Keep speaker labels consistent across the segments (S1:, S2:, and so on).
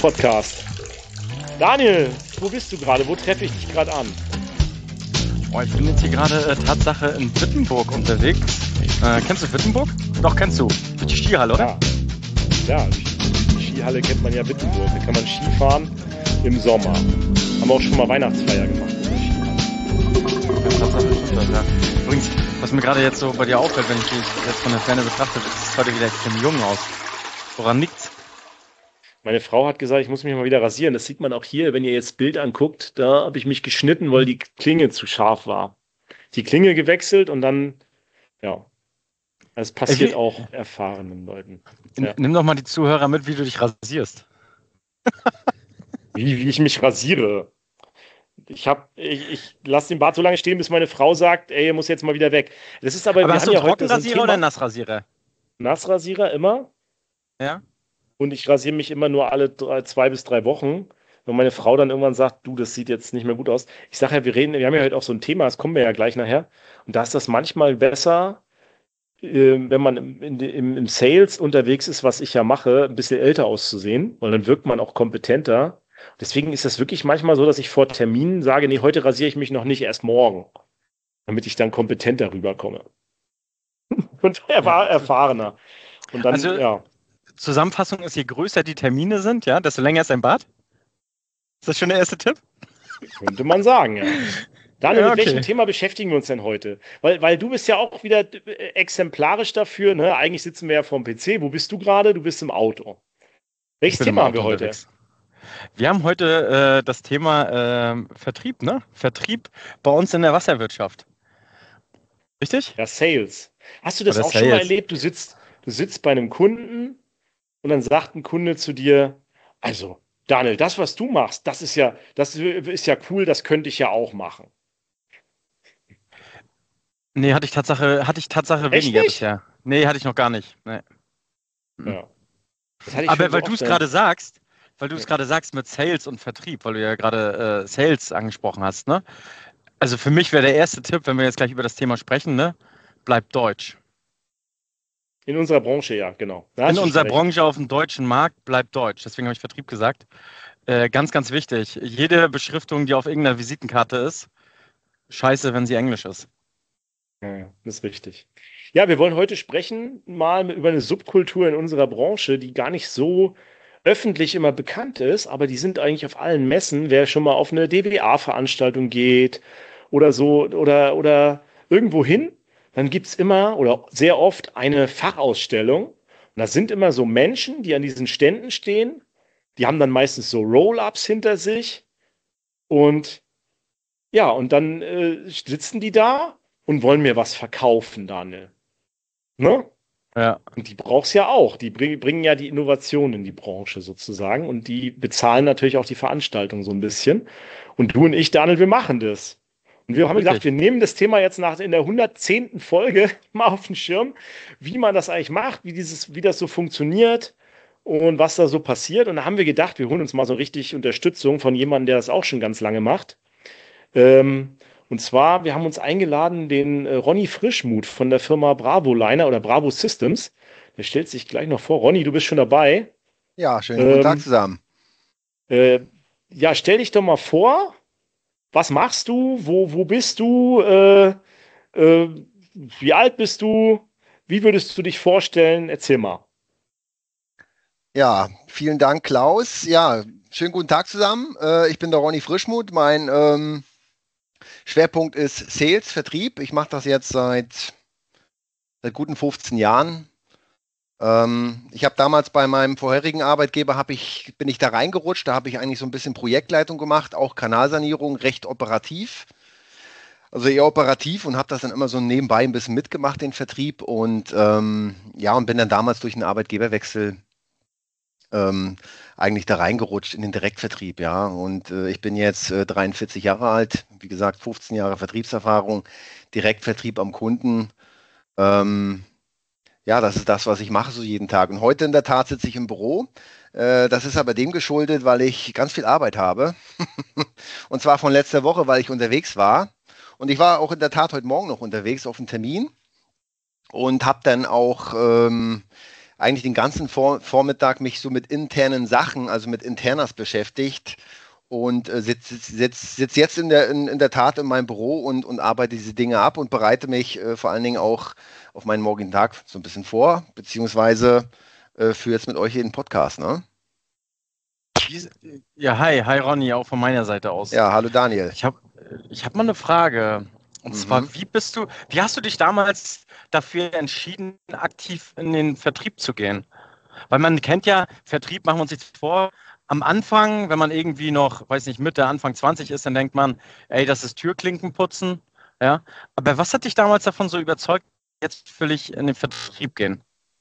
S1: Podcast. Daniel, wo bist du gerade? Wo treffe ich dich gerade an?
S2: Oh, ich bin jetzt hier gerade Tatsache in Wittenburg unterwegs. Kennst du Wittenburg? Doch, kennst du. Durch die Skihalle, oder?
S1: Ja, die Skihalle kennt man ja, Wittenburg. Da kann man Skifahren im Sommer. Haben wir auch schon mal Weihnachtsfeier gemacht in der Skihalle.
S2: Ja, Tatsache stimmt das, ja. Übrigens, was mir gerade jetzt so bei dir auffällt, wenn ich dich jetzt von der Ferne betrachte, sieht es heute wieder extrem jung aus. Woran liegt's?
S1: Meine Frau hat gesagt, ich muss mich mal wieder rasieren. Das sieht man auch hier, wenn ihr jetzt das Bild anguckt. Da habe ich mich geschnitten, weil die Klinge zu scharf war. Die Klinge gewechselt und dann, ja. Das passiert auch erfahrenen Leuten. Ja.
S2: Nimm doch mal die Zuhörer mit, wie du dich rasierst.
S1: Wie ich mich rasiere. Ich lasse den Bart so lange stehen, bis meine Frau sagt, ey, er muss jetzt mal wieder weg. Das ist aber
S2: hast du einen Trockenrasierer oder einen Nassrasierer?
S1: Nassrasierer immer.
S2: Ja.
S1: Und ich rasiere mich immer nur alle 2 bis 3 Wochen. Wenn meine Frau dann irgendwann sagt, du, das sieht jetzt nicht mehr gut aus. Ich sage ja, wir haben ja heute auch so ein Thema, das kommen wir ja gleich nachher. Und da ist das manchmal besser, wenn man im Sales unterwegs ist, was ich ja mache, ein bisschen älter auszusehen, weil dann wirkt man auch kompetenter. Deswegen ist das wirklich manchmal so, dass ich vor Terminen sage, nee, heute rasiere ich mich noch nicht, erst morgen, damit ich dann kompetenter rüberkomme. Und er war erfahrener. Und dann, ja.
S2: Zusammenfassung ist, je größer die Termine sind, ja, desto länger ist dein Bart? Ist das schon der erste Tipp?
S1: Könnte man sagen, ja. Daniel, mit welchem Thema beschäftigen wir uns denn heute? Weil du bist ja auch wieder exemplarisch dafür, ne? Eigentlich sitzen wir ja vorm PC. Wo bist du gerade? Du bist im Auto. Welches Thema haben wir heute?
S2: Wir haben heute das Thema Vertrieb, ne? Vertrieb bei uns in der Wasserwirtschaft. Richtig?
S1: Ja, Sales. Hast du das auch schon mal erlebt? Du sitzt bei einem Kunden und dann sagt ein Kunde zu dir, also Daniel, das, was du machst, das ist ja cool, das könnte ich ja auch machen.
S2: Nee, hatte ich Tatsache weniger bisher. Nee, hatte ich noch gar nicht. Nee.
S1: Ja.
S2: Aber weil du es gerade sagst mit Sales und Vertrieb, weil du ja gerade Sales angesprochen hast, ne? Also für mich wäre der erste Tipp, wenn wir jetzt gleich über das Thema sprechen, ne? Bleib deutsch.
S1: In unserer Branche, ja, genau.
S2: In unserer Branche auf dem deutschen Markt bleibt deutsch. Deswegen habe ich Vertrieb gesagt. Ganz, ganz wichtig. Jede Beschriftung, die auf irgendeiner Visitenkarte ist, scheiße, wenn sie englisch ist.
S1: Ja, das ist richtig. Ja, wir wollen heute sprechen mal über eine Subkultur in unserer Branche, die gar nicht so öffentlich immer bekannt ist, aber die sind eigentlich auf allen Messen. Wer schon mal auf eine DWA-Veranstaltung geht oder so oder irgendwo hin, dann gibt es immer oder sehr oft eine Fachausstellung. Und das sind immer so Menschen, die an diesen Ständen stehen. Die haben dann meistens so Roll-ups hinter sich. Und ja, und dann sitzen die da und wollen mir was verkaufen, Daniel. Ne?
S2: Ja.
S1: Und die brauchst ja auch. Die bringen ja die Innovation in die Branche sozusagen. Und die bezahlen natürlich auch die Veranstaltung so ein bisschen. Und du und ich, Daniel, wir machen das. Und wir haben gedacht, wir nehmen das Thema jetzt in der 110. Folge mal auf den Schirm, wie man das eigentlich macht, wie das so funktioniert und was da so passiert. Und da haben wir gedacht, wir holen uns mal so richtig Unterstützung von jemandem, der das auch schon ganz lange macht. Und zwar, wir haben uns eingeladen, den Ronny Frischmuth von der Firma Bravo Liner oder Bravo Systems. Der stellt sich gleich noch vor. Ronny, du bist schon dabei.
S3: Ja, schönen guten Tag zusammen.
S1: Ja, stell dich doch mal vor. Was machst du? Wo bist du? Wie alt bist du? Wie würdest du dich vorstellen? Erzähl mal.
S3: Ja, vielen Dank, Klaus. Ja, schönen guten Tag zusammen. Ich bin der Ronny Frischmuth. Mein Schwerpunkt ist Sales, Vertrieb. Ich mache das jetzt seit guten 15 Jahren. Ich habe damals bei meinem vorherigen Arbeitgeber bin ich da reingerutscht. Da habe ich eigentlich so ein bisschen Projektleitung gemacht, auch Kanalsanierung, recht operativ. Also eher operativ und habe das dann immer so nebenbei ein bisschen mitgemacht, den Vertrieb. Und und bin dann damals durch einen Arbeitgeberwechsel eigentlich da reingerutscht in den Direktvertrieb, ja. Und ich bin jetzt 43 Jahre alt, wie gesagt, 15 Jahre Vertriebserfahrung, Direktvertrieb am Kunden. Ja, das ist das, was ich mache so jeden Tag. Und heute in der Tat sitze ich im Büro. Das ist aber dem geschuldet, weil ich ganz viel Arbeit habe. Und zwar von letzter Woche, weil ich unterwegs war. Und ich war auch in der Tat heute Morgen noch unterwegs auf einen Termin und habe dann auch eigentlich den ganzen Vormittag mich so mit internen Sachen, also mit Internas beschäftigt und sitz jetzt in der Tat in meinem Büro und arbeite diese Dinge ab und bereite mich vor allen Dingen auch auf meinen morgigen Tag so ein bisschen vor, beziehungsweise für jetzt mit euch hier den Podcast, ne?
S2: Ja, hi Ronny, auch von meiner Seite aus.
S3: Ja, hallo Daniel.
S2: Ich hab mal eine Frage. Und zwar, wie hast du dich damals dafür entschieden, aktiv in den Vertrieb zu gehen? Weil man kennt ja, Vertrieb, machen wir uns jetzt vor, am Anfang, wenn man irgendwie noch, weiß nicht, Mitte, Anfang 20 ist, dann denkt man, ey, das ist Türklinken putzen. Ja? Aber was hat dich damals davon so überzeugt, jetzt völlig in den Vertrieb gehen?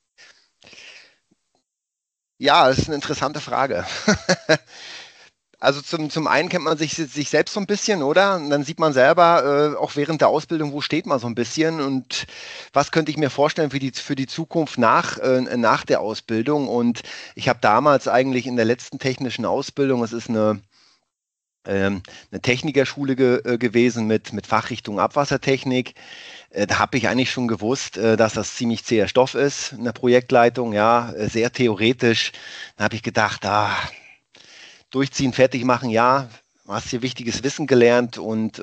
S3: Ja, das ist eine interessante Frage. Also zum einen kennt man sich selbst so ein bisschen, oder? Und dann sieht man selber, auch während der Ausbildung, wo steht man so ein bisschen und was könnte ich mir vorstellen für die Zukunft nach der Ausbildung. Und ich habe damals eigentlich in der letzten technischen Ausbildung, es ist eine Technikerschule gewesen mit Fachrichtung Abwassertechnik. Da habe ich eigentlich schon gewusst, dass das ziemlich zäher Stoff ist in der Projektleitung, ja, sehr theoretisch. Da habe ich gedacht, durchziehen, fertig machen, ja, du hast hier wichtiges Wissen gelernt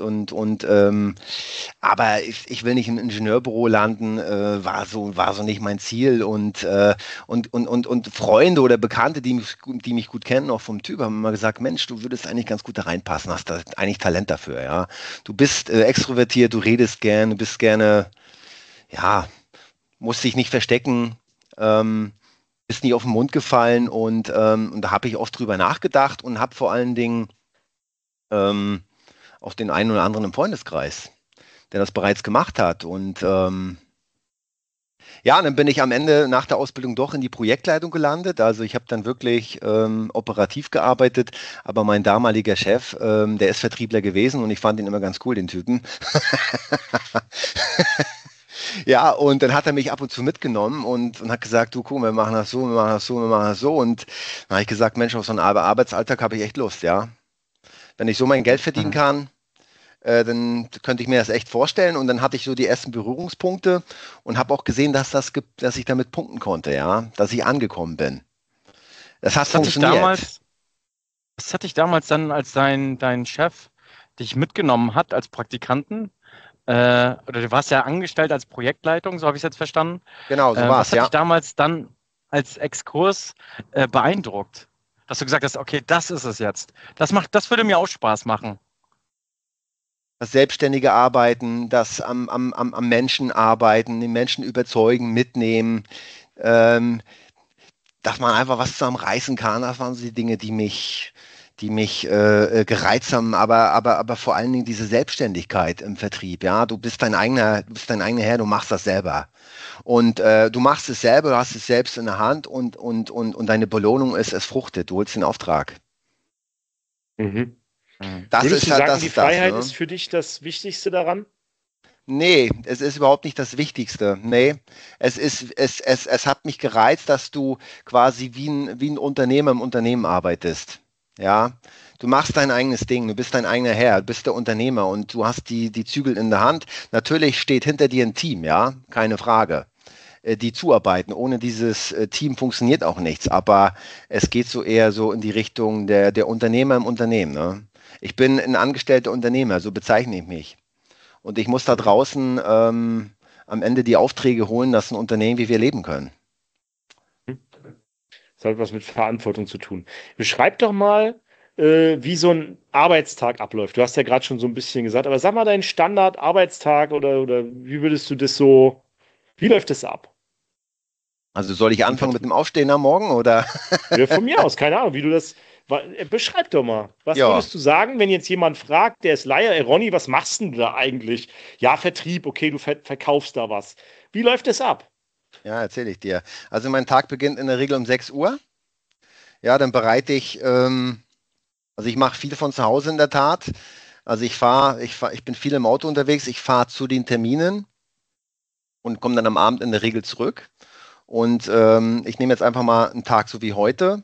S3: aber ich will nicht im Ingenieurbüro landen, war so nicht mein Ziel und Freunde oder Bekannte, die mich gut kennen, auch vom Typ, haben immer gesagt, Mensch, du würdest eigentlich ganz gut da reinpassen, hast da eigentlich Talent dafür, ja. Du bist extrovertiert, du redest gern, du bist gerne, ja, musst dich nicht verstecken, ist nie auf den Mund gefallen und da habe ich oft drüber nachgedacht und habe vor allen Dingen auch den einen oder anderen im Freundeskreis, der das bereits gemacht hat. Und dann bin ich am Ende nach der Ausbildung doch in die Projektleitung gelandet. Also ich habe dann wirklich operativ gearbeitet, aber mein damaliger Chef, der ist Vertriebler gewesen und ich fand ihn immer ganz cool, den Typen. Ja, und dann hat er mich ab und zu mitgenommen und hat gesagt, du, guck, wir machen das so, wir machen das so, wir machen das so. Und dann habe ich gesagt, Mensch, auf so einen Arbeitsalltag habe ich echt Lust, ja. Wenn ich so mein Geld verdienen kann, dann könnte ich mir das echt vorstellen. Und dann hatte ich so die ersten Berührungspunkte und habe auch gesehen, dass ich damit punkten konnte, ja, dass ich angekommen bin. Das hat funktioniert.
S2: Was hat dich damals dann, als dein Chef dich mitgenommen hat als Praktikanten? Oder du warst ja angestellt als Projektleitung, so habe ich es jetzt verstanden.
S3: Genau, so war es,
S2: ja. Was hat dich damals dann als Exkurs beeindruckt? Dass du gesagt hast, okay, das ist es jetzt. Das würde mir auch Spaß machen.
S3: Das selbstständige Arbeiten, das am Menschen arbeiten, den Menschen überzeugen, mitnehmen, dass man einfach was zusammenreißen kann. Das waren so die Dinge, die mich gereizt haben, aber vor allen Dingen diese Selbstständigkeit im Vertrieb. Ja, du bist dein eigener Herr, du machst das selber. Und du machst es selber, du hast es selbst in der Hand und deine Belohnung ist, es fruchtet, du holst den Auftrag.
S1: Mhm.
S3: Das
S1: Würdest
S3: ist
S1: du
S3: halt,
S1: sagen,
S3: das
S1: die
S3: ist das,
S1: Freiheit
S3: ne?
S1: ist für dich das Wichtigste daran?
S3: Nee, es ist überhaupt nicht das Wichtigste. Nee, es hat mich gereizt, dass du quasi wie ein Unternehmer im Unternehmen arbeitest. Ja, du machst dein eigenes Ding, du bist dein eigener Herr, du bist der Unternehmer und du hast die Zügel in der Hand. Natürlich steht hinter dir ein Team, ja, keine Frage, die zuarbeiten. Ohne dieses Team funktioniert auch nichts, aber es geht so eher so in die Richtung der Unternehmer im Unternehmen, ne? Ich bin ein angestellter Unternehmer, so bezeichne ich mich. Und ich muss da draußen am Ende die Aufträge holen, dass ein Unternehmen, wie wir leben können.
S1: Das hat was mit Verantwortung zu tun. Beschreib doch mal, wie so ein Arbeitstag abläuft. Du hast ja gerade schon so ein bisschen gesagt, aber sag mal deinen Standard-Arbeitstag oder wie würdest du das so, wie läuft das ab?
S3: Also soll ich anfangen mit dem Aufstehen am Morgen oder?
S1: Ja, von mir aus, keine Ahnung, wie du das. Beschreib doch mal. Was
S3: Ja.
S1: würdest du sagen, wenn jetzt jemand fragt, der ist Laie, Ronny, was machst denn du da eigentlich? Ja, Vertrieb, okay, du verkaufst da was. Wie läuft das ab?
S3: Ja, erzähle ich dir. Also mein Tag beginnt in der Regel um 6 Uhr. Ja, dann bereite ich, also ich mache viel von zu Hause in der Tat. Also ich bin viel im Auto unterwegs, ich fahre zu den Terminen und komme dann am Abend in der Regel zurück. Und ich nehme jetzt einfach mal einen Tag so wie heute,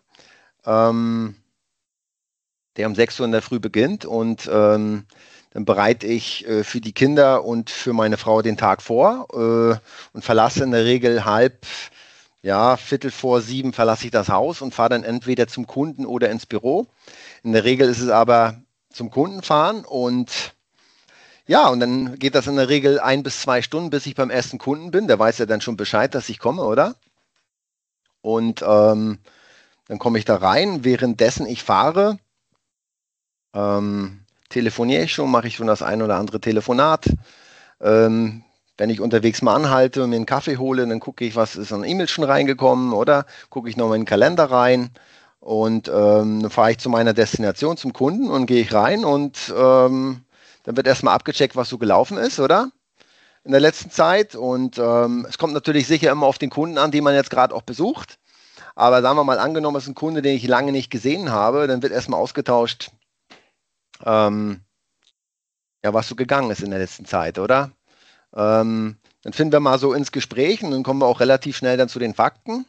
S3: der um 6 Uhr in der Früh beginnt und dann bereite ich für die Kinder und für meine Frau den Tag vor und verlasse in der Regel Ja, Viertel vor 7 verlasse ich das Haus und fahre dann entweder zum Kunden oder ins Büro. In der Regel ist es aber zum Kunden fahren und ja, und dann geht das in der Regel 1 bis 2 Stunden, bis ich beim ersten Kunden bin. Der weiß ja dann schon Bescheid, dass ich komme, oder? Und dann komme ich da rein. Währenddessen ich fahre, telefoniere ich schon, mache ich schon das ein oder andere Telefonat. Wenn ich unterwegs mal anhalte und mir einen Kaffee hole, dann gucke ich, was ist an E-Mails schon reingekommen, oder gucke ich noch mal in den Kalender rein und dann fahre ich zu meiner Destination, zum Kunden und gehe ich rein und dann wird erstmal abgecheckt, was so gelaufen ist, oder? In der letzten Zeit und es kommt natürlich sicher immer auf den Kunden an, den man jetzt gerade auch besucht. Aber sagen wir mal, angenommen, es ist ein Kunde, den ich lange nicht gesehen habe, dann wird erstmal ausgetauscht, ja, was so gegangen ist in der letzten Zeit, oder? Dann finden wir mal so ins Gespräch und dann kommen wir auch relativ schnell dann zu den Fakten.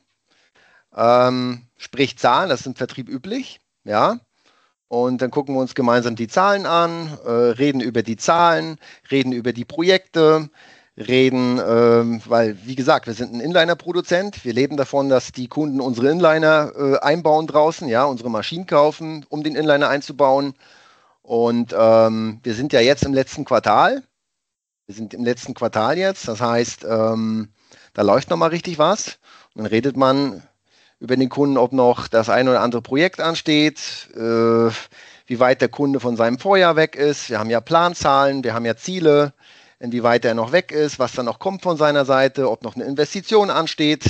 S3: Sprich Zahlen, das ist im Vertrieb üblich, ja. Und dann gucken wir uns gemeinsam die Zahlen an, reden über die Zahlen, reden über die Projekte, reden, weil, wie gesagt, wir sind ein Inliner-Produzent. Wir leben davon, dass die Kunden unsere Inliner einbauen draußen, ja, unsere Maschinen kaufen, um den Inliner einzubauen. Und wir sind ja jetzt im letzten Quartal. Wir sind im letzten Quartal jetzt, das heißt, da läuft noch mal richtig was. Und dann redet man über den Kunden, ob noch das ein oder andere Projekt ansteht, wie weit der Kunde von seinem Vorjahr weg ist. Wir haben ja Planzahlen, wir haben ja Ziele, inwieweit er noch weg ist, was dann noch kommt von seiner Seite, ob noch eine Investition ansteht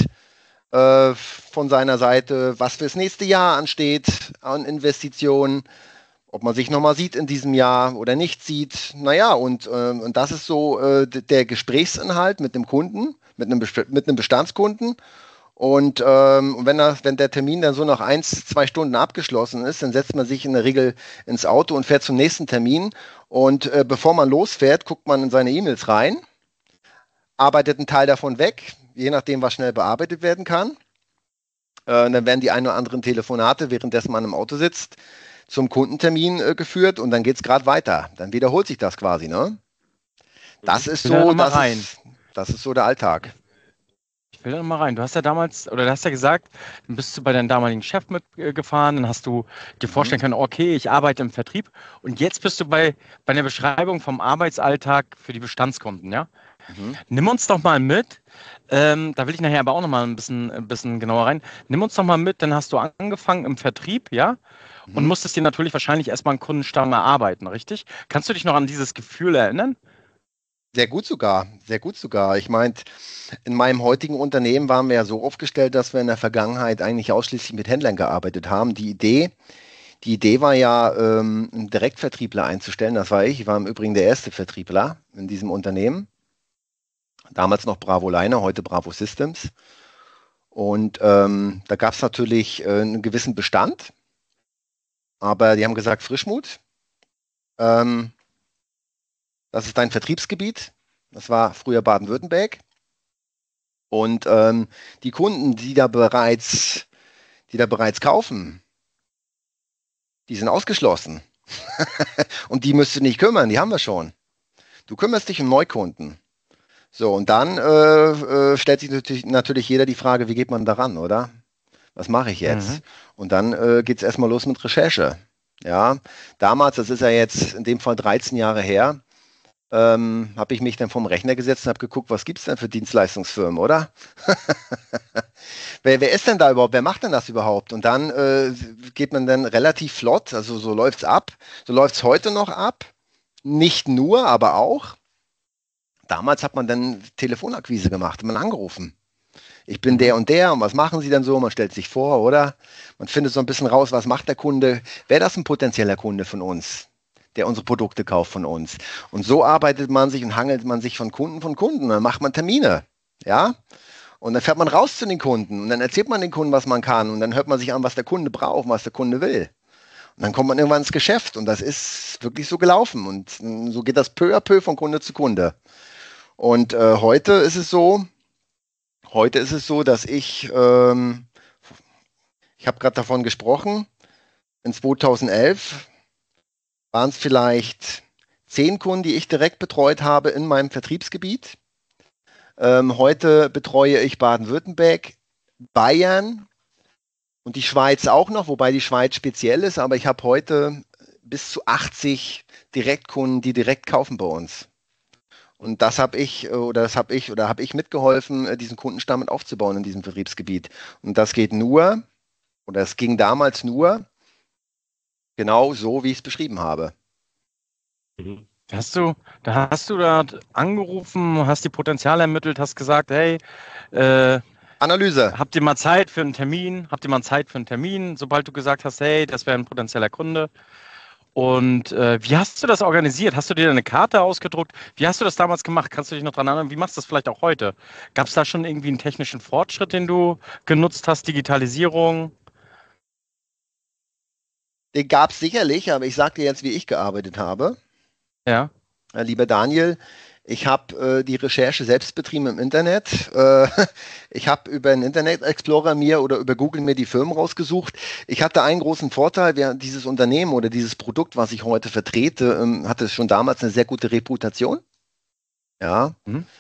S3: von seiner Seite, was fürs nächste Jahr ansteht an Investitionen, ob man sich nochmal sieht in diesem Jahr oder nicht sieht. Naja, und das ist so der Gesprächsinhalt mit dem Kunden, mit einem Bestandskunden. Und wenn der Termin dann so nach 1, 2 Stunden abgeschlossen ist, dann setzt man sich in der Regel ins Auto und fährt zum nächsten Termin. Und bevor man losfährt, guckt man in seine E-Mails rein, arbeitet einen Teil davon weg, je nachdem, was schnell bearbeitet werden kann. Dann werden die ein oder anderen Telefonate, währenddessen man im Auto sitzt, zum Kundentermin geführt und dann geht es gerade weiter. Dann wiederholt sich das quasi, ne? Das ist so, das ist so der Alltag.
S2: Ich will da noch mal rein. Du hast ja damals, oder du hast ja gesagt, dann bist du bei deinem damaligen Chef mitgefahren, dann hast du dir vorstellen können, okay, ich arbeite im Vertrieb und jetzt bist du bei einer Beschreibung vom Arbeitsalltag für die Bestandskunden, ja? Nimm uns doch mal mit, da will ich nachher aber auch noch mal ein bisschen genauer rein, nimm uns doch mal mit, dann hast du angefangen im Vertrieb, ja? Und musstest dir natürlich wahrscheinlich erstmal einen Kundenstamm erarbeiten, richtig? Kannst du dich noch an dieses Gefühl erinnern?
S3: Sehr gut sogar, sehr gut sogar. Ich meine, in meinem heutigen Unternehmen waren wir ja so aufgestellt, dass wir in der Vergangenheit eigentlich ausschließlich mit Händlern gearbeitet haben. Die Idee war ja, einen Direktvertriebler einzustellen. Das war ich. Ich war im Übrigen der erste Vertriebler in diesem Unternehmen. Damals noch Bravo Liner, heute Bravo Systems. Und da gab es natürlich einen gewissen Bestand. Aber die haben gesagt, Frischmut, das ist dein Vertriebsgebiet. Das war früher Baden-Württemberg. Und die Kunden, die da bereits kaufen, die sind ausgeschlossen. Um die müsst du nicht kümmern, die haben wir schon. Du kümmerst dich um Neukunden. So, und dann stellt sich natürlich jeder die Frage, wie geht man daran, oder? Was mache ich jetzt? Und dann geht es erstmal los mit Recherche. Ja, damals, das ist ja jetzt in dem Fall 13 Jahre her, habe ich mich dann vom Rechner gesetzt und habe geguckt, was gibt es denn für Dienstleistungsfirmen, oder? Wer ist denn da überhaupt? Wer macht denn das überhaupt? Und dann geht man dann relativ flott, also so läuft es ab. So läuft es heute noch ab. Nicht nur, aber auch. Damals hat man dann Telefonakquise gemacht, man angerufen. Ich bin der und was machen Sie denn so? Man stellt sich vor, oder? Man findet so ein bisschen raus, was macht der Kunde? Wäre das ein potenzieller Kunde von uns, der unsere Produkte kauft von uns? Und so arbeitet man sich und hangelt man sich von Kunden. Dann macht man Termine, ja? Und dann fährt man raus zu den Kunden und dann erzählt man den Kunden, was man kann und dann hört man sich an, was der Kunde braucht, was der Kunde will. Und dann kommt man irgendwann ins Geschäft und das ist wirklich so gelaufen und so geht das peu à peu von Kunde zu Kunde. Und heute ist es so, dass ich habe gerade davon gesprochen, in 2011 waren es vielleicht 10 Kunden, die ich direkt betreut habe in meinem Vertriebsgebiet. Heute betreue ich Baden-Württemberg Bayern und die Schweiz auch noch, wobei die Schweiz speziell ist, aber ich habe heute bis zu 80 Direktkunden, die direkt kaufen bei uns. Und das habe ich mitgeholfen, diesen Kundenstamm mit aufzubauen in diesem Vertriebsgebiet. Und das geht nur, oder es ging damals nur, genau so, wie ich es beschrieben habe.
S2: Da hast du angerufen, hast die Potenziale ermittelt, hast gesagt, hey,
S3: Analyse.
S2: Habt ihr mal Zeit für einen Termin? Sobald du gesagt hast, hey, das wäre ein potenzieller Kunde. Und wie hast du das organisiert? Hast du dir eine Karte ausgedruckt? Wie hast du das damals gemacht? Kannst du dich noch daran erinnern? Wie machst du das vielleicht auch heute? Gab es da schon irgendwie einen technischen Fortschritt, den du genutzt hast? Digitalisierung?
S3: Den gab es sicherlich, aber ich sage dir jetzt, wie ich gearbeitet habe.
S2: Ja.
S3: Lieber Daniel, ich habe die Recherche selbst betrieben im Internet. Ich habe über einen Internet Explorer oder über Google mir die Firmen rausgesucht. Ich hatte einen großen Vorteil, dieses Unternehmen oder dieses Produkt, was ich heute vertrete, hatte schon damals eine sehr gute Reputation. Ja.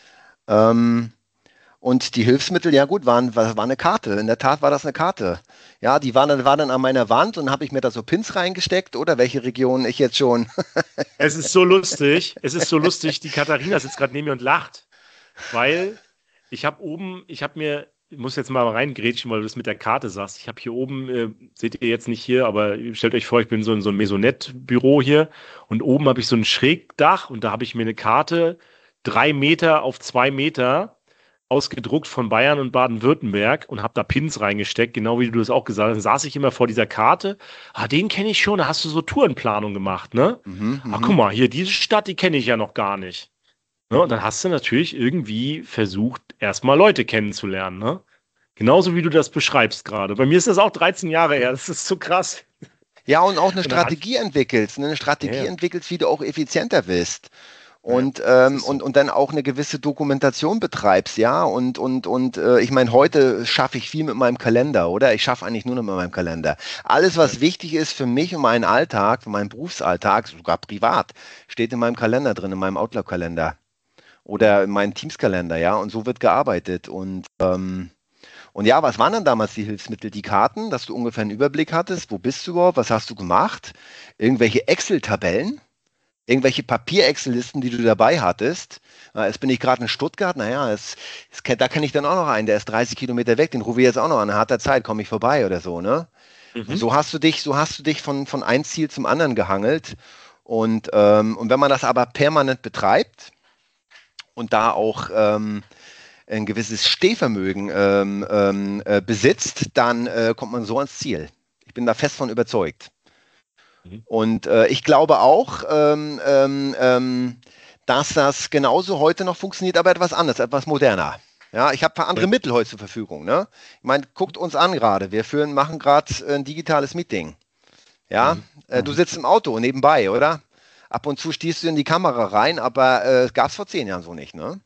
S3: Und die Hilfsmittel, ja gut, war eine Karte. In der Tat war das eine Karte. Ja, die war dann an meiner Wand und habe ich mir da so Pins reingesteckt oder welche Region ich jetzt schon.
S1: Es ist so lustig. Die Katharina sitzt gerade neben mir und lacht, weil ich muss jetzt mal reingrätschen, weil du das mit der Karte sagst. Ich habe hier oben, seht ihr jetzt nicht hier, aber stellt euch vor, ich bin so in so einem Maisonette-Büro hier und oben habe ich so ein Schrägdach und da habe ich mir eine Karte 3 Meter auf 2 Meter ausgedruckt von Bayern und Baden-Württemberg und habe da Pins reingesteckt, genau wie du das auch gesagt hast. Dann saß ich immer vor dieser Karte. Den kenne ich schon, da hast du so Tourenplanung gemacht, ne? Guck mal, hier, diese Stadt, die kenne ich ja noch gar nicht. Ne? Und dann hast du natürlich irgendwie versucht, erstmal Leute kennenzulernen, ne? Genauso wie du das beschreibst gerade. Bei mir ist das auch 13 Jahre her, das ist so krass.
S3: Ja, und auch eine Strategie entwickelst, wie du auch effizienter wirst. Und dann auch eine gewisse Dokumentation betreibst, ja. Und ich meine, heute schaffe ich viel mit meinem Kalender, oder? Ich schaffe eigentlich nur noch mit meinem Kalender. Alles, was wichtig ist für mich und meinen Alltag, für meinen Berufsalltag, sogar privat, steht in meinem Kalender drin, in meinem Outlook-Kalender. Oder in meinem Teams-Kalender, ja. Und so wird gearbeitet. Und ja, was waren dann damals die Hilfsmittel? Die Karten, dass du ungefähr einen Überblick hattest. Wo bist du überhaupt? Was hast du gemacht? Irgendwelche Excel-Tabellen? Irgendwelche Papier-Excel-Listen, die du dabei hattest. Jetzt bin ich gerade in Stuttgart, naja, da kenne ich dann auch noch einen, der ist 30 Kilometer weg, den rufe ich jetzt auch noch an harter Zeit, komme ich vorbei oder so, ne? Und so hast du dich von einem Ziel zum anderen gehangelt. Und wenn man das aber permanent betreibt und da auch ein gewisses Stehvermögen besitzt, dann kommt man so ans Ziel. Ich bin da fest von überzeugt. Und ich glaube auch, dass das genauso heute noch funktioniert, aber etwas anders, etwas moderner. Ja, ich habe andere Mittel heute zur Verfügung. Ne? Ich meine, guckt uns an gerade. Machen gerade ein digitales Meeting. Ja, du sitzt im Auto nebenbei, oder? Ab und zu stehst du in die Kamera rein, aber gab es vor 10 Jahren so nicht, ne?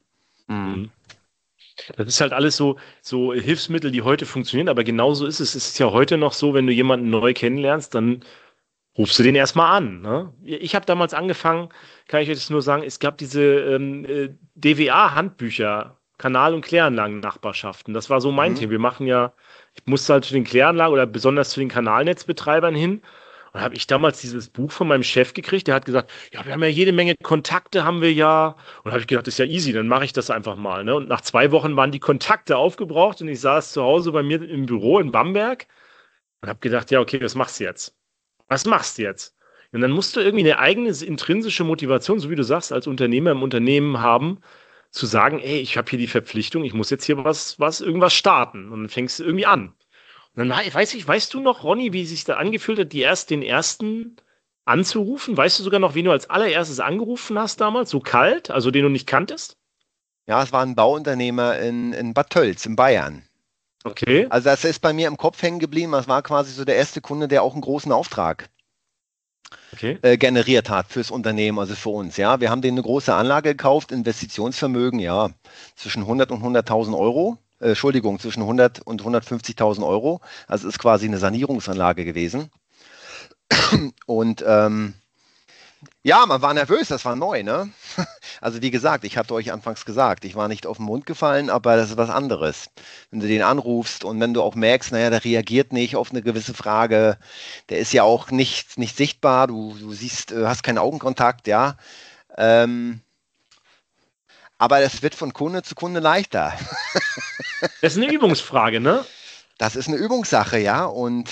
S1: Das ist halt alles so Hilfsmittel, die heute funktionieren, aber genauso ist es. Es ist ja heute noch so, wenn du jemanden neu kennenlernst, dann rufst du den erstmal an. Ne? Ich habe damals angefangen, kann ich euch das nur sagen, es gab diese DWA-Handbücher, Kanal- und Kläranlagen-Nachbarschaften. Das war so mein Thema. Ich musste halt zu den Kläranlagen oder besonders zu den Kanalnetzbetreibern hin. Und habe ich damals dieses Buch von meinem Chef gekriegt, der hat gesagt, ja, wir haben ja jede Menge Kontakte, haben wir ja. Und habe ich gedacht, das ist ja easy, dann mache ich das einfach mal. Ne? Und nach 2 Wochen waren die Kontakte aufgebraucht und ich saß zu Hause bei mir im Büro in Bamberg und habe gedacht, ja, okay, was machst du jetzt? Was machst du jetzt? Und dann musst du irgendwie eine eigene intrinsische Motivation, so wie du sagst, als Unternehmer im Unternehmen haben, zu sagen, ey, ich habe hier die Verpflichtung, ich muss jetzt hier irgendwas starten. Und dann fängst du irgendwie an. Und dann weißt du noch, Ronny, wie es sich da angefühlt hat, den ersten anzurufen? Weißt du sogar noch, wen du als allererstes angerufen hast damals? So kalt, also den du nicht kanntest?
S3: Ja, es war ein Bauunternehmer in Bad Tölz in Bayern.
S1: Okay.
S3: Also das ist bei mir im Kopf hängen geblieben. Das war quasi so der erste Kunde, der auch einen großen Auftrag generiert hat fürs Unternehmen, also für uns. Ja, wir haben denen eine große Anlage gekauft, Investitionsvermögen, ja, zwischen 100 und 100.000 Euro. Entschuldigung, zwischen 100 und 150.000 Euro. Also ist quasi eine Sanierungsanlage gewesen. Und Ja, man war nervös, das war neu, ne? Also wie gesagt, ich hatte euch anfangs gesagt, ich war nicht auf den Mund gefallen, aber das ist was anderes. Wenn du den anrufst und wenn du auch merkst, naja, der reagiert nicht auf eine gewisse Frage, der ist ja auch nicht sichtbar, du siehst, hast keinen Augenkontakt, ja. Ähm, aber es wird von Kunde zu Kunde leichter.
S1: Das ist eine Übungsfrage, ne?
S3: Das ist eine Übungssache, ja.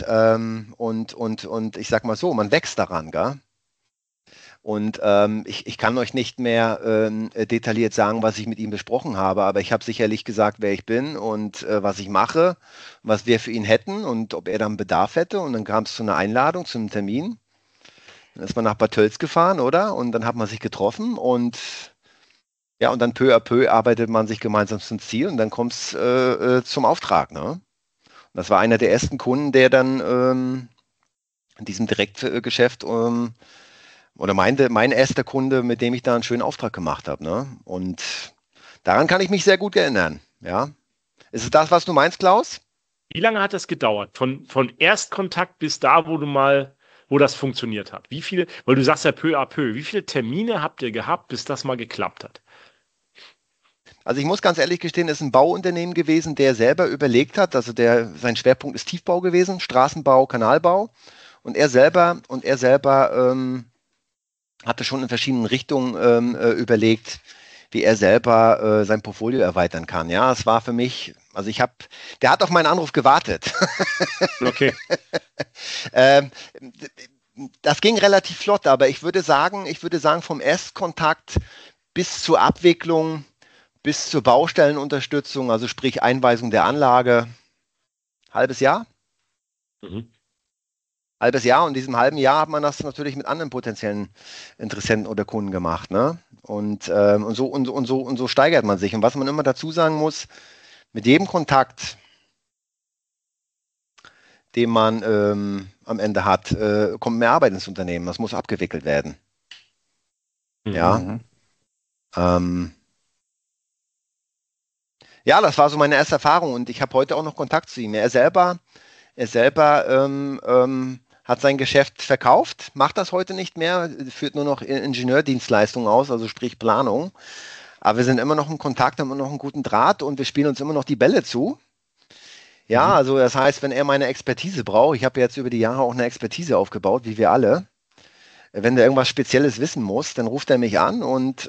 S3: Und ich sag mal so, man wächst daran, gell? Und ich kann euch nicht mehr detailliert sagen, was ich mit ihm besprochen habe, aber ich habe sicherlich gesagt, wer ich bin und was ich mache, was wir für ihn hätten und ob er dann Bedarf hätte. Und dann kam es zu einer Einladung, zu einem Termin. Dann ist man nach Bad Tölz gefahren, oder? Und dann hat man sich getroffen und ja, und dann peu à peu arbeitet man sich gemeinsam zum Ziel und dann kommt es zum Auftrag, ne? Und das war einer der ersten Kunden, der dann in diesem Direktgeschäft oder mein erster Kunde, mit dem ich da einen schönen Auftrag gemacht habe. Ne? Und daran kann ich mich sehr gut erinnern. Ja? Ist es das, was du meinst, Klaus?
S1: Wie lange hat das gedauert? Von Erstkontakt bis da, wo das funktioniert hat? Wie viele, weil du sagst ja peu à peu, wie viele Termine habt ihr gehabt, bis das mal geklappt hat?
S3: Also ich muss ganz ehrlich gestehen, es ist ein Bauunternehmen gewesen, der selber überlegt hat, also sein Schwerpunkt ist Tiefbau gewesen, Straßenbau, Kanalbau. Und er selber hatte schon in verschiedenen Richtungen überlegt, wie er selber sein Portfolio erweitern kann. Ja, es war für mich, also der hat auf meinen Anruf gewartet.
S1: Okay.
S3: Das ging relativ flott, aber ich würde sagen, vom Erstkontakt bis zur Abwicklung, bis zur Baustellenunterstützung, also sprich Einweisung der Anlage, halbes Jahr.
S1: Mhm.
S3: Halbes Jahr und in diesem halben Jahr hat man das natürlich mit anderen potenziellen Interessenten oder Kunden gemacht, ne? Und so steigert man sich. Und was man immer dazu sagen muss, mit jedem Kontakt, den man am Ende hat, kommt mehr Arbeit ins Unternehmen. Das muss abgewickelt werden. Ja.
S2: Mhm.
S3: Ja, das war so meine erste Erfahrung und ich habe heute auch noch Kontakt zu ihm. Er selber hat sein Geschäft verkauft, macht das heute nicht mehr, führt nur noch Ingenieurdienstleistungen aus, also sprich Planung. Aber wir sind immer noch in Kontakt, haben immer noch einen guten Draht und wir spielen uns immer noch die Bälle zu. Ja, also das heißt, wenn er meine Expertise braucht, ich habe jetzt über die Jahre auch eine Expertise aufgebaut, wie wir alle. Wenn der irgendwas Spezielles wissen muss, dann ruft er mich an und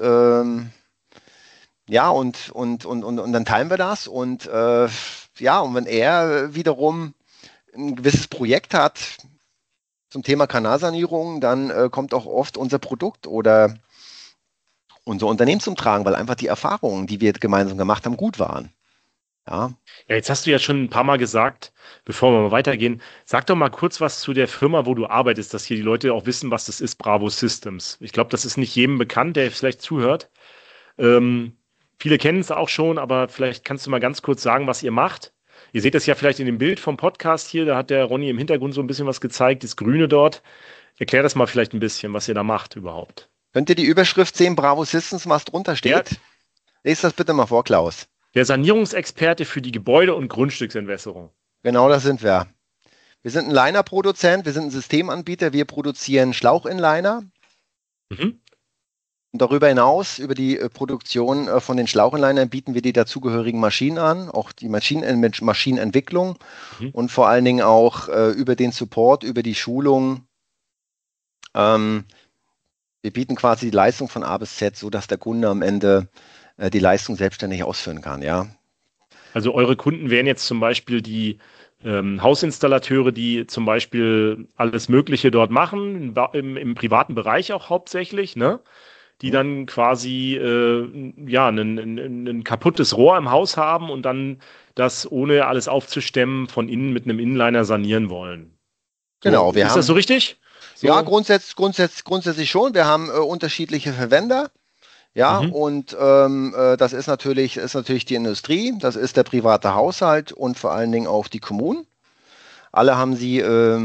S3: ja, und dann teilen wir das. Und ja, und wenn er wiederum ein gewisses Projekt hat zum Thema Kanalsanierung, dann kommt auch oft unser Produkt oder unser Unternehmen zum Tragen, weil einfach die Erfahrungen, die wir gemeinsam gemacht haben, gut waren. Ja.
S1: Ja, jetzt hast du ja schon ein paar Mal gesagt, bevor wir mal weitergehen, sag doch mal kurz was zu der Firma, wo du arbeitest, dass hier die Leute auch wissen, was das ist, Bravo Systems. Ich glaube, das ist nicht jedem bekannt, der vielleicht zuhört. Viele kennen es auch schon, aber vielleicht kannst du mal ganz kurz sagen, was ihr macht. Ihr seht das ja vielleicht in dem Bild vom Podcast hier, da hat der Ronny im Hintergrund so ein bisschen was gezeigt, das Grüne dort. Erklär das mal vielleicht ein bisschen, was ihr da macht überhaupt.
S3: Könnt ihr die Überschrift sehen, Bravo Systems, was drunter steht?
S1: Ja.
S3: Lest das bitte mal vor, Klaus.
S1: Der Sanierungsexperte für die Gebäude- und Grundstücksentwässerung.
S3: Genau, das sind wir. Wir sind ein Liner-Produzent, wir sind ein Systemanbieter, wir produzieren Schlauchinliner.
S1: Mhm.
S3: Und darüber hinaus, über die Produktion von den Schlauchinlinern, bieten wir die dazugehörigen Maschinen an, auch die Maschinenentwicklung und vor allen Dingen auch über den Support, über die Schulung. Wir bieten quasi die Leistung von A bis Z, sodass der Kunde am Ende die Leistung selbstständig ausführen kann, ja.
S1: Also eure Kunden wären jetzt zum Beispiel die Hausinstallateure, die zum Beispiel alles Mögliche dort machen, im privaten Bereich auch hauptsächlich, ne? Die dann quasi ja, ein kaputtes Rohr im Haus haben und dann das, ohne alles aufzustemmen, von innen mit einem Inliner sanieren wollen. So,
S3: Genau,
S1: ist das so richtig? So?
S3: Ja, grundsätzlich schon. Wir haben unterschiedliche Verwender. Ja, und das ist natürlich die Industrie, das ist der private Haushalt und vor allen Dingen auch die Kommunen. Alle haben sie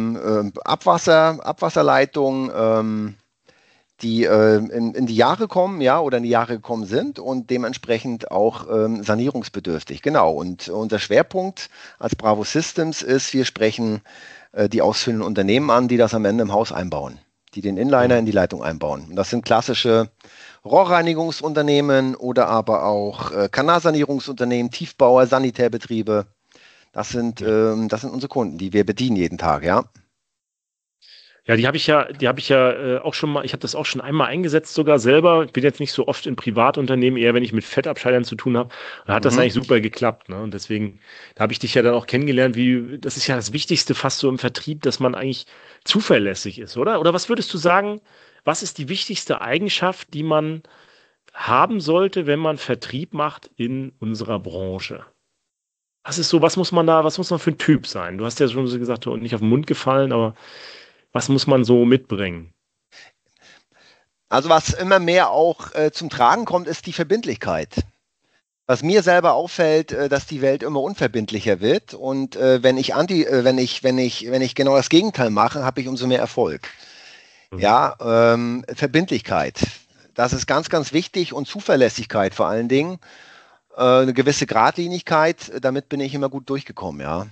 S3: Abwasserleitungen, die in die Jahre kommen, ja, oder in die Jahre gekommen sind und dementsprechend auch sanierungsbedürftig. Genau. Und unser Schwerpunkt als Bravo Systems ist, wir sprechen die ausführenden Unternehmen an, die das am Ende im Haus einbauen. die den Inliner in die Leitung einbauen. Und das sind klassische Rohrreinigungsunternehmen oder aber auch Kanalsanierungsunternehmen, Tiefbauer, Sanitärbetriebe. Das sind unsere Kunden, die wir bedienen jeden Tag, ja.
S1: Ja, die habe ich ja auch schon mal, ich habe das auch schon einmal eingesetzt sogar selber. Ich bin jetzt nicht so oft in Privatunternehmen, eher wenn ich mit Fettabscheidern zu tun habe. Da hat das eigentlich super geklappt, ne? Und deswegen, da habe ich dich ja dann auch kennengelernt, das ist ja das Wichtigste fast so im Vertrieb, dass man eigentlich zuverlässig ist, oder? Oder was würdest du sagen, was ist die wichtigste Eigenschaft, die man haben sollte, wenn man Vertrieb macht in unserer Branche? Was muss man für ein Typ sein? Du hast ja schon so gesagt, nicht auf den Mund gefallen, aber was muss man so mitbringen?
S3: Also was immer mehr auch zum Tragen kommt, ist die Verbindlichkeit. Was mir selber auffällt, dass die Welt immer unverbindlicher wird und wenn ich genau das Gegenteil mache, habe ich umso mehr Erfolg. Ja, Verbindlichkeit. Das ist ganz, ganz wichtig und Zuverlässigkeit vor allen Dingen. Eine gewisse Geradlinigkeit, damit bin ich immer gut durchgekommen, ja.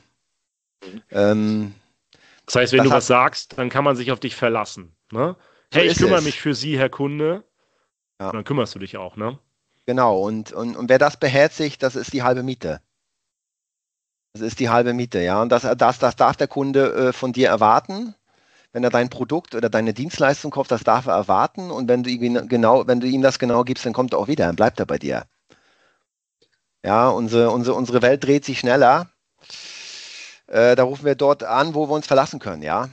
S1: Das heißt, wenn du was sagst, dann kann man sich auf dich verlassen, ne? Hey, ich kümmere mich für Sie, Herr Kunde. Ja. Und dann kümmerst du dich auch, ne?
S3: Genau, und wer das beherzigt, das ist die halbe Miete. Das ist die halbe Miete, ja. Und das darf der Kunde von dir erwarten. Wenn er dein Produkt oder deine Dienstleistung kauft, das darf er erwarten. Und wenn du ihm das genau gibst, dann kommt er auch wieder, dann bleibt er bei dir. Ja, unsere Welt dreht sich schneller. Da rufen wir dort an, wo wir uns verlassen können, ja.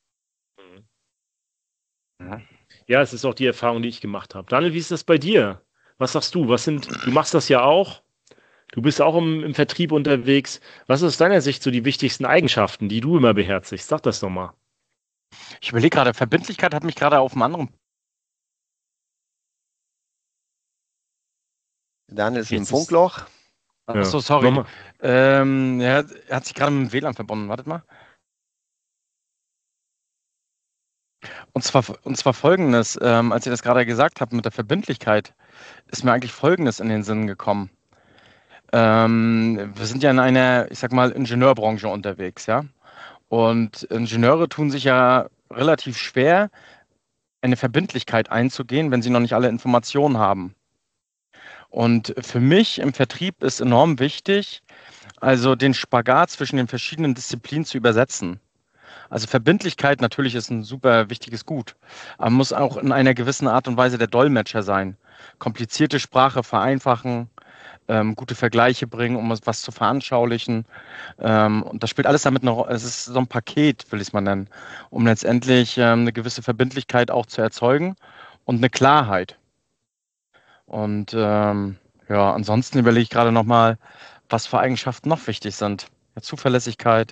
S1: Ja, es ist auch die Erfahrung, die ich gemacht habe. Daniel, wie ist das bei dir? Was sagst du? Du machst das ja auch. Du bist auch im Vertrieb unterwegs. Was ist aus deiner Sicht so die wichtigsten Eigenschaften, die du immer beherzigst? Sag das doch mal.
S2: Ich überlege gerade, Verbindlichkeit hat mich gerade auf einem anderen.
S3: Daniel ist im Funkloch.
S2: Achso, sorry. Er hat sich gerade mit dem WLAN verbunden. Wartet mal. Und zwar Folgendes, als ihr das gerade gesagt habt mit der Verbindlichkeit, ist mir eigentlich Folgendes in den Sinn gekommen. Wir sind ja in einer, ich sag mal, Ingenieurbranche unterwegs, ja. Und Ingenieure tun sich ja relativ schwer, eine Verbindlichkeit einzugehen, wenn sie noch nicht alle Informationen haben. Und für mich im Vertrieb ist enorm wichtig, also den Spagat zwischen den verschiedenen Disziplinen zu übersetzen. Also Verbindlichkeit natürlich ist ein super wichtiges Gut, aber muss auch in einer gewissen Art und Weise der Dolmetscher sein. Komplizierte Sprache vereinfachen, gute Vergleiche bringen, um was zu veranschaulichen. Und das spielt alles damit noch, es ist so ein Paket, will ich es mal nennen, um letztendlich eine gewisse Verbindlichkeit auch zu erzeugen und eine Klarheit. Und ansonsten überlege ich gerade nochmal, was für Eigenschaften noch wichtig sind. Ja, Zuverlässigkeit.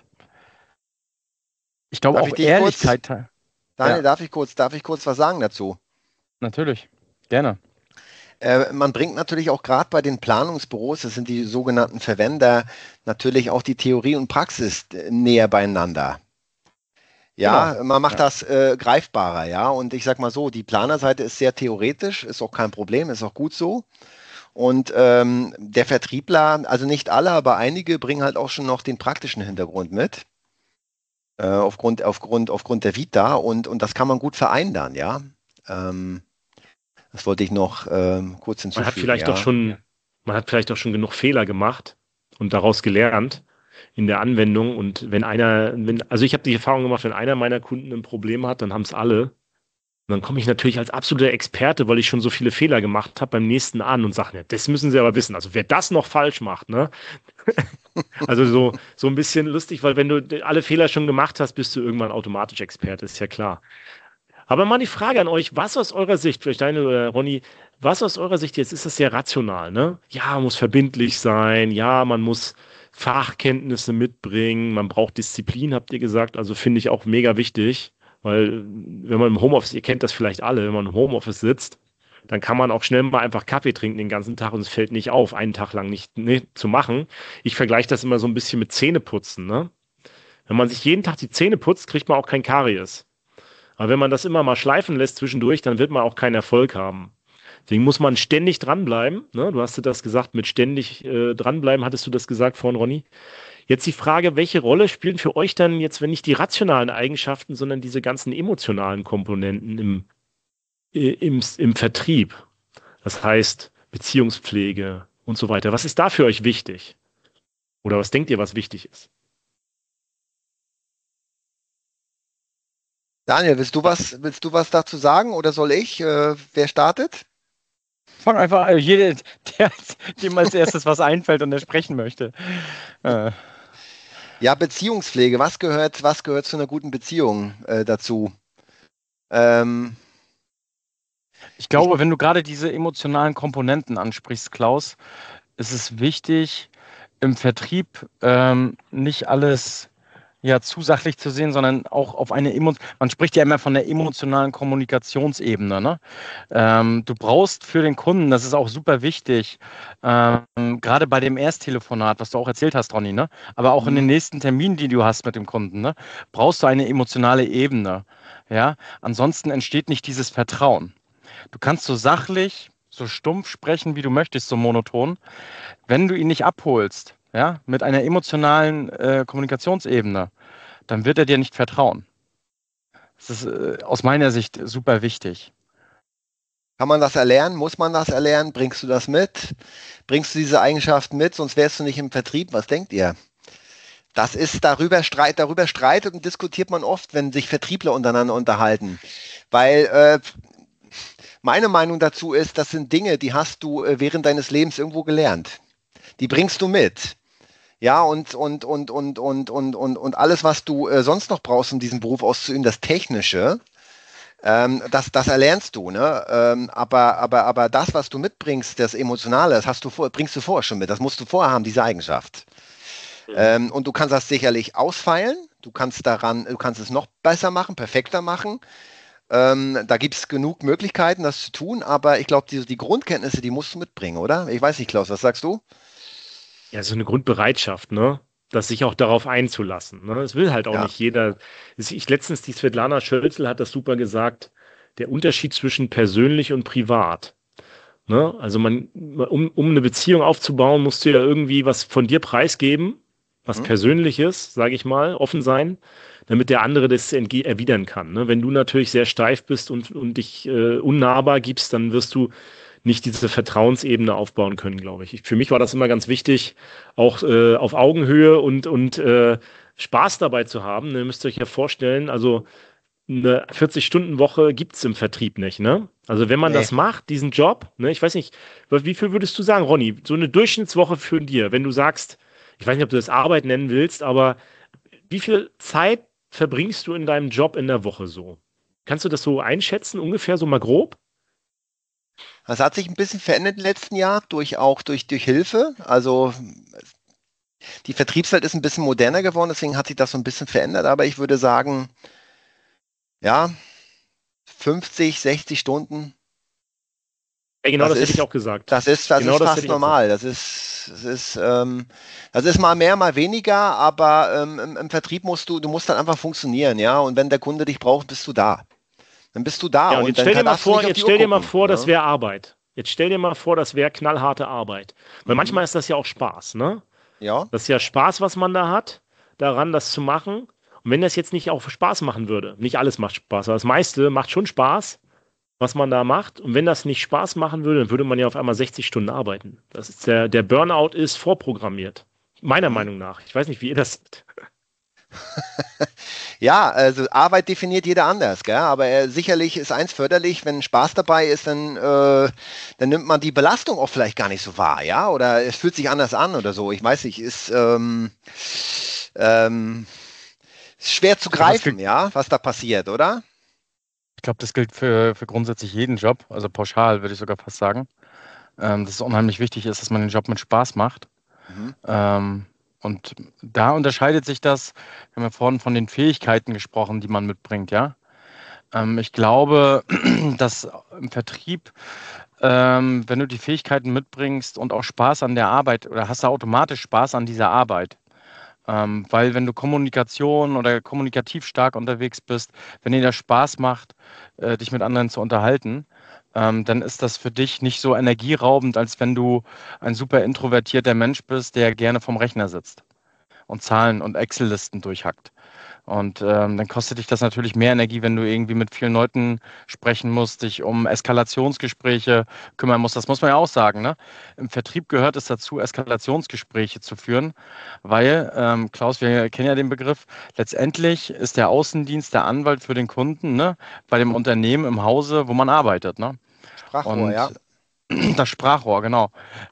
S2: Ich glaube auch Ehrlichkeit.
S3: Daniel, darf ich kurz was sagen dazu?
S2: Natürlich, gerne.
S3: Man bringt natürlich auch gerade bei den Planungsbüros, das sind die sogenannten Verwender, natürlich auch die Theorie und Praxis näher beieinander. Ja, genau. Man macht das greifbarer, ja. Und ich sag mal so, die Planerseite ist sehr theoretisch, ist auch kein Problem, ist auch gut so. Und der Vertriebler, also nicht alle, aber einige bringen halt auch schon noch den praktischen Hintergrund mit. Aufgrund der Vita und das kann man gut vereinbaren, ja. Das wollte ich noch kurz hinzufügen.
S1: Man hat vielleicht auch schon genug Fehler gemacht und daraus gelernt in der Anwendung. Und also ich habe die Erfahrung gemacht, wenn einer meiner Kunden ein Problem hat, dann haben es alle. Und dann komme ich natürlich als absoluter Experte, weil ich schon so viele Fehler gemacht habe, beim nächsten an und sage, ja, das müssen Sie aber wissen. Also wer das noch falsch macht, ne? Also so ein bisschen lustig, weil wenn du alle Fehler schon gemacht hast, bist du irgendwann automatisch Experte, ist ja klar. Aber mal die Frage an euch, was aus eurer Sicht, vielleicht Daniel oder Ronny, was aus eurer Sicht, jetzt ist das sehr rational, ne? Ja, man muss verbindlich sein, ja, man muss Fachkenntnisse mitbringen, man braucht Disziplin, habt ihr gesagt, also finde ich auch mega wichtig, weil wenn man im Homeoffice, ihr kennt das vielleicht alle, wenn man im Homeoffice sitzt, dann kann man auch schnell mal einfach Kaffee trinken den ganzen Tag und es fällt nicht auf, einen Tag lang nicht zu machen. Ich vergleiche das immer so ein bisschen mit Zähneputzen, ne? Wenn man sich jeden Tag die Zähne putzt, kriegt man auch kein Karies. Aber wenn man das immer mal schleifen lässt zwischendurch, dann wird man auch keinen Erfolg haben. Deswegen muss man ständig dranbleiben. Ne? Du hast das gesagt, mit ständig dranbleiben, hattest du das gesagt vorhin, Ronny? Jetzt die Frage, welche Rolle spielen für euch dann jetzt, wenn nicht die rationalen Eigenschaften, sondern diese ganzen emotionalen Komponenten im Vertrieb? Das heißt, Beziehungspflege und so weiter. Was ist da für euch wichtig? Oder was denkt ihr, was wichtig ist?
S3: Daniel, willst du was dazu sagen oder soll ich? Wer startet?
S2: Fang einfach an, dem als erstes was einfällt und der sprechen möchte.
S3: Ja, Beziehungspflege. Was gehört zu einer guten Beziehung dazu? Ähm,
S2: Ich glaube, wenn du gerade diese emotionalen Komponenten ansprichst, Klaus, ist es wichtig, im Vertrieb nicht alles zu sachlich zu sehen, sondern auch auf eine man spricht ja immer von der emotionalen Kommunikationsebene. Ne? Du brauchst für den Kunden, das ist auch super wichtig, gerade bei dem Ersttelefonat, was du auch erzählt hast, Ronny, ne? Aber auch in den nächsten Terminen, die du hast mit dem Kunden, ne? Brauchst du eine emotionale Ebene. Ja? Ansonsten entsteht nicht dieses Vertrauen. Du kannst so sachlich, so stumpf sprechen, wie du möchtest, so monoton. Wenn du ihn nicht abholst, ja, mit einer emotionalen Kommunikationsebene, dann wird er dir nicht vertrauen. Das ist aus meiner Sicht super wichtig.
S3: Kann man das erlernen? Muss man das erlernen? Bringst du das mit? Bringst du diese Eigenschaften mit? Sonst wärst du nicht im Vertrieb. Was denkt ihr? Das ist darüber streitet und diskutiert man oft, wenn sich Vertriebler untereinander unterhalten. Weil meine Meinung dazu ist, das sind Dinge, die hast du während deines Lebens irgendwo gelernt. Die bringst du mit. Ja, und alles, was du sonst noch brauchst, um diesen Beruf auszuüben, das Technische, das erlernst du, ne? Aber das, was du mitbringst, das Emotionale, das bringst du vorher schon mit. Das musst du vorher haben, diese Eigenschaft. Und du kannst das sicherlich ausfeilen. Du kannst es noch besser machen, perfekter machen. Da gibt es genug Möglichkeiten, das zu tun, aber ich glaube, die Grundkenntnisse, die musst du mitbringen, oder? Ich weiß nicht, Klaus, was sagst du?
S1: Ja, so eine Grundbereitschaft, ne? Das sich auch darauf einzulassen. Ne? Es will halt auch nicht jeder. Letztens, die Svetlana Schölzel hat das super gesagt, der Unterschied zwischen persönlich und privat. Ne? Also um eine Beziehung aufzubauen, musst du ja irgendwie was von dir preisgeben, was Persönliches, sage ich mal, offen sein, damit der andere das erwidern kann. Ne? Wenn du natürlich sehr steif bist und dich unnahbar gibst, dann wirst du nicht diese Vertrauensebene aufbauen können, glaube ich. Für mich war das immer ganz wichtig, auch auf Augenhöhe und Spaß dabei zu haben. Ne? Ihr müsst euch ja vorstellen, also eine 40-Stunden-Woche gibt es im Vertrieb nicht, ne? Also wenn man das macht, diesen Job, ne, ich weiß nicht, wie viel würdest du sagen, Ronny, so eine Durchschnittswoche für dir, wenn du sagst, ich weiß nicht, ob du das Arbeit nennen willst, aber wie viel Zeit verbringst du in deinem Job in der Woche so? Kannst du das so einschätzen, ungefähr so mal grob?
S3: Das hat sich ein bisschen verändert im letzten Jahr, durch Hilfe. Also die Vertriebswelt ist ein bisschen moderner geworden, deswegen hat sich das so ein bisschen verändert, aber ich würde sagen, ja, 50, 60 Stunden.
S1: Ja, genau, das hätte ich auch gesagt.
S3: Das ist
S1: Genau das
S3: fast
S1: hätte ich auch
S3: normal. Das ist mal mehr, mal weniger, aber im Vertrieb musst du musst dann einfach funktionieren, ja. Und wenn der Kunde dich braucht, bist du da. Dann bist du da.
S1: Ja, und jetzt
S3: dann
S1: stell dir mal
S3: darfst du
S1: vor,
S3: nicht auf die Uhr gucken,
S1: das
S3: ne?
S1: wäre Arbeit. Jetzt stell dir mal vor, das wäre knallharte Arbeit. Weil manchmal ist das ja auch Spaß, ne?
S3: Ja.
S1: Das ist ja Spaß, was man da hat, daran das zu machen. Und wenn das jetzt nicht auch Spaß machen würde, nicht alles macht Spaß, aber das meiste macht schon Spaß, was man da macht. Und wenn das nicht Spaß machen würde, dann würde man ja auf einmal 60 Stunden arbeiten. Das ist der Burnout ist vorprogrammiert. Meiner Meinung nach. Ich weiß nicht, wie ihr das seht.
S3: Ja, also Arbeit definiert jeder anders, gell? Aber sicherlich ist eins förderlich, wenn Spaß dabei ist, dann nimmt man die Belastung auch vielleicht gar nicht so wahr, ja? Oder es fühlt sich anders an oder so. Ich weiß nicht, ist schwer zu greifen, ja, was da passiert, oder?
S2: Ich glaube, das gilt für grundsätzlich jeden Job, also pauschal würde ich sogar fast sagen, dass es unheimlich wichtig ist, dass man den Job mit Spaß macht. Und da unterscheidet sich das, wir haben ja vorhin von den Fähigkeiten gesprochen, die man mitbringt, ja. Ich glaube, dass im Vertrieb, wenn du die Fähigkeiten mitbringst und auch Spaß an der Arbeit, oder hast du automatisch Spaß an dieser Arbeit. Weil wenn du Kommunikation oder kommunikativ stark unterwegs bist, wenn dir das Spaß macht, dich mit anderen zu unterhalten, dann ist das für dich nicht so energieraubend, als wenn du ein super introvertierter Mensch bist, der gerne vom Rechner sitzt. und Zahlen und Excel-Listen durchhackt. Und dann kostet dich das natürlich mehr Energie, wenn du irgendwie mit vielen Leuten sprechen musst, dich um Eskalationsgespräche kümmern musst. Das muss man ja auch sagen, ne? Im Vertrieb gehört es dazu, Eskalationsgespräche zu führen, weil, Klaus, wir kennen ja den Begriff, letztendlich ist der Außendienst der Anwalt für den Kunden, ne? Bei dem Unternehmen im Hause, wo man arbeitet, ne?
S3: Sprachrohr,
S2: Und
S3: ja.
S2: das Sprachrohr, genau.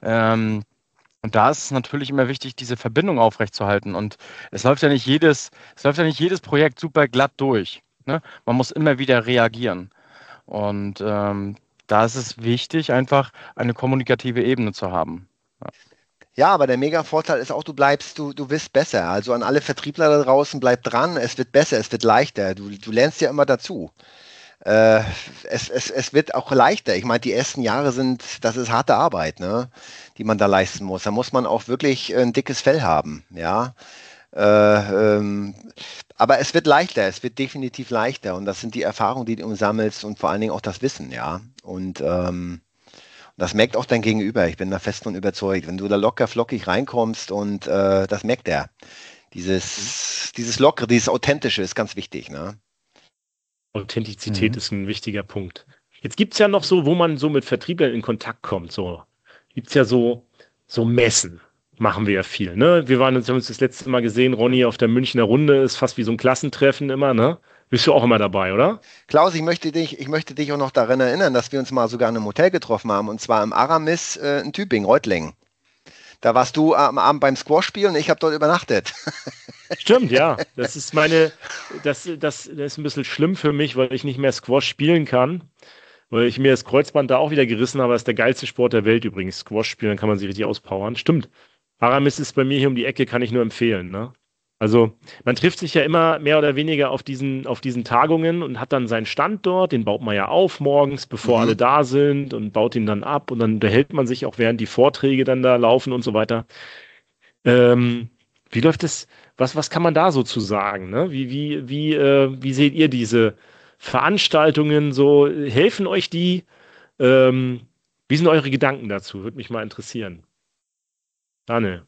S2: Und da ist es natürlich immer wichtig, diese Verbindung aufrechtzuerhalten. Und es läuft ja nicht jedes Projekt super glatt durch. Ne? Man muss immer wieder reagieren. Und da ist es wichtig, einfach eine kommunikative Ebene zu haben. Ja.
S3: Ja, aber der Mega-Vorteil ist auch, du wirst besser. Also an alle Vertriebler da draußen, bleibt dran, es wird besser, es wird leichter. Du lernst ja immer dazu. Äh, es wird auch leichter. Ich meine, die ersten Jahre das ist harte Arbeit, ne, die man da leisten muss. Da muss man auch wirklich ein dickes Fell haben, ja. Äh, ähm, aber es wird leichter, es wird definitiv leichter. Und das sind die Erfahrungen, die du sammelst und vor allen Dingen auch das Wissen, ja. Und das merkt auch dein Gegenüber. Ich bin da fest von überzeugt. Wenn du da locker flockig reinkommst und das merkt er. Dieses Lockere, dieses Authentische ist ganz wichtig, ne?
S1: Authentizität ist ein wichtiger Punkt. Jetzt gibt es ja noch so, wo man so mit Vertrieblern in Kontakt kommt. So gibt es ja so Messen. Machen wir ja viel, ne? Haben uns das letzte Mal gesehen, Ronny, auf der Münchner Runde, ist fast wie so ein Klassentreffen immer, ne? Bist du auch immer dabei, oder?
S3: Klaus, ich möchte dich auch noch daran erinnern, dass wir uns mal sogar in einem Hotel getroffen haben, und zwar im Aramis in Tübingen, Reutlingen. Da warst du am Abend beim Squash-Spiel und ich habe dort übernachtet.
S1: Stimmt, ja. Das ist ein bisschen schlimm für mich, weil ich nicht mehr Squash spielen kann. Weil ich mir das Kreuzband da auch wieder gerissen habe. Das ist der geilste Sport der Welt übrigens. Squash spielen, dann kann man sich richtig auspowern. Stimmt. Aramis ist bei mir hier um die Ecke, kann ich nur empfehlen, ne? Also, man trifft sich ja immer mehr oder weniger auf diesen Tagungen und hat dann seinen Stand dort, den baut man ja auf morgens, bevor alle
S3: Mhm.
S1: da sind und baut ihn dann ab und dann unterhält man sich auch, während die Vorträge dann da laufen und so weiter. Ähm, Wie läuft es? Was kann man da so zu sagen? Ne? Wie seht ihr diese Veranstaltungen so? Helfen euch die? Ähm, Wie sind eure Gedanken dazu? Würde mich mal interessieren. Daniel.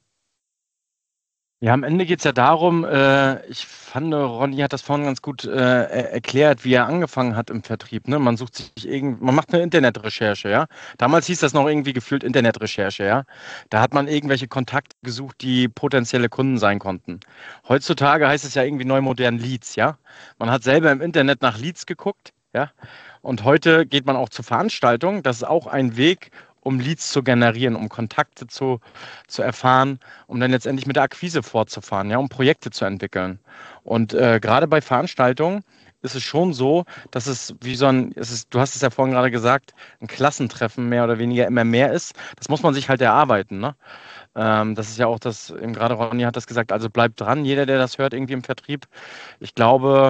S2: Ja, am Ende geht es ja darum, ich fand, Ronny hat das vorhin ganz gut erklärt, wie er angefangen hat im Vertrieb. Ne? Man macht eine Internetrecherche, ja. Damals hieß das noch irgendwie gefühlt Internetrecherche, ja. Da hat man irgendwelche Kontakte gesucht, die potenzielle Kunden sein konnten. Heutzutage heißt es ja irgendwie neu modern Leads, ja. Man hat selber im Internet nach Leads geguckt, ja. Und heute geht man auch zur Veranstaltung. Das ist auch ein Weg, um Leads zu generieren, um Kontakte zu erfahren, um dann letztendlich mit der Akquise fortzufahren, ja, um Projekte zu entwickeln. Und gerade bei Veranstaltungen ist es schon so, dass es wie du hast es ja vorhin gerade gesagt, ein Klassentreffen mehr oder weniger immer mehr ist. Das muss man sich halt erarbeiten, ne? Das ist ja auch das, eben gerade Ronny hat das gesagt, also bleibt dran, jeder, der das hört, irgendwie im Vertrieb. Ich glaube,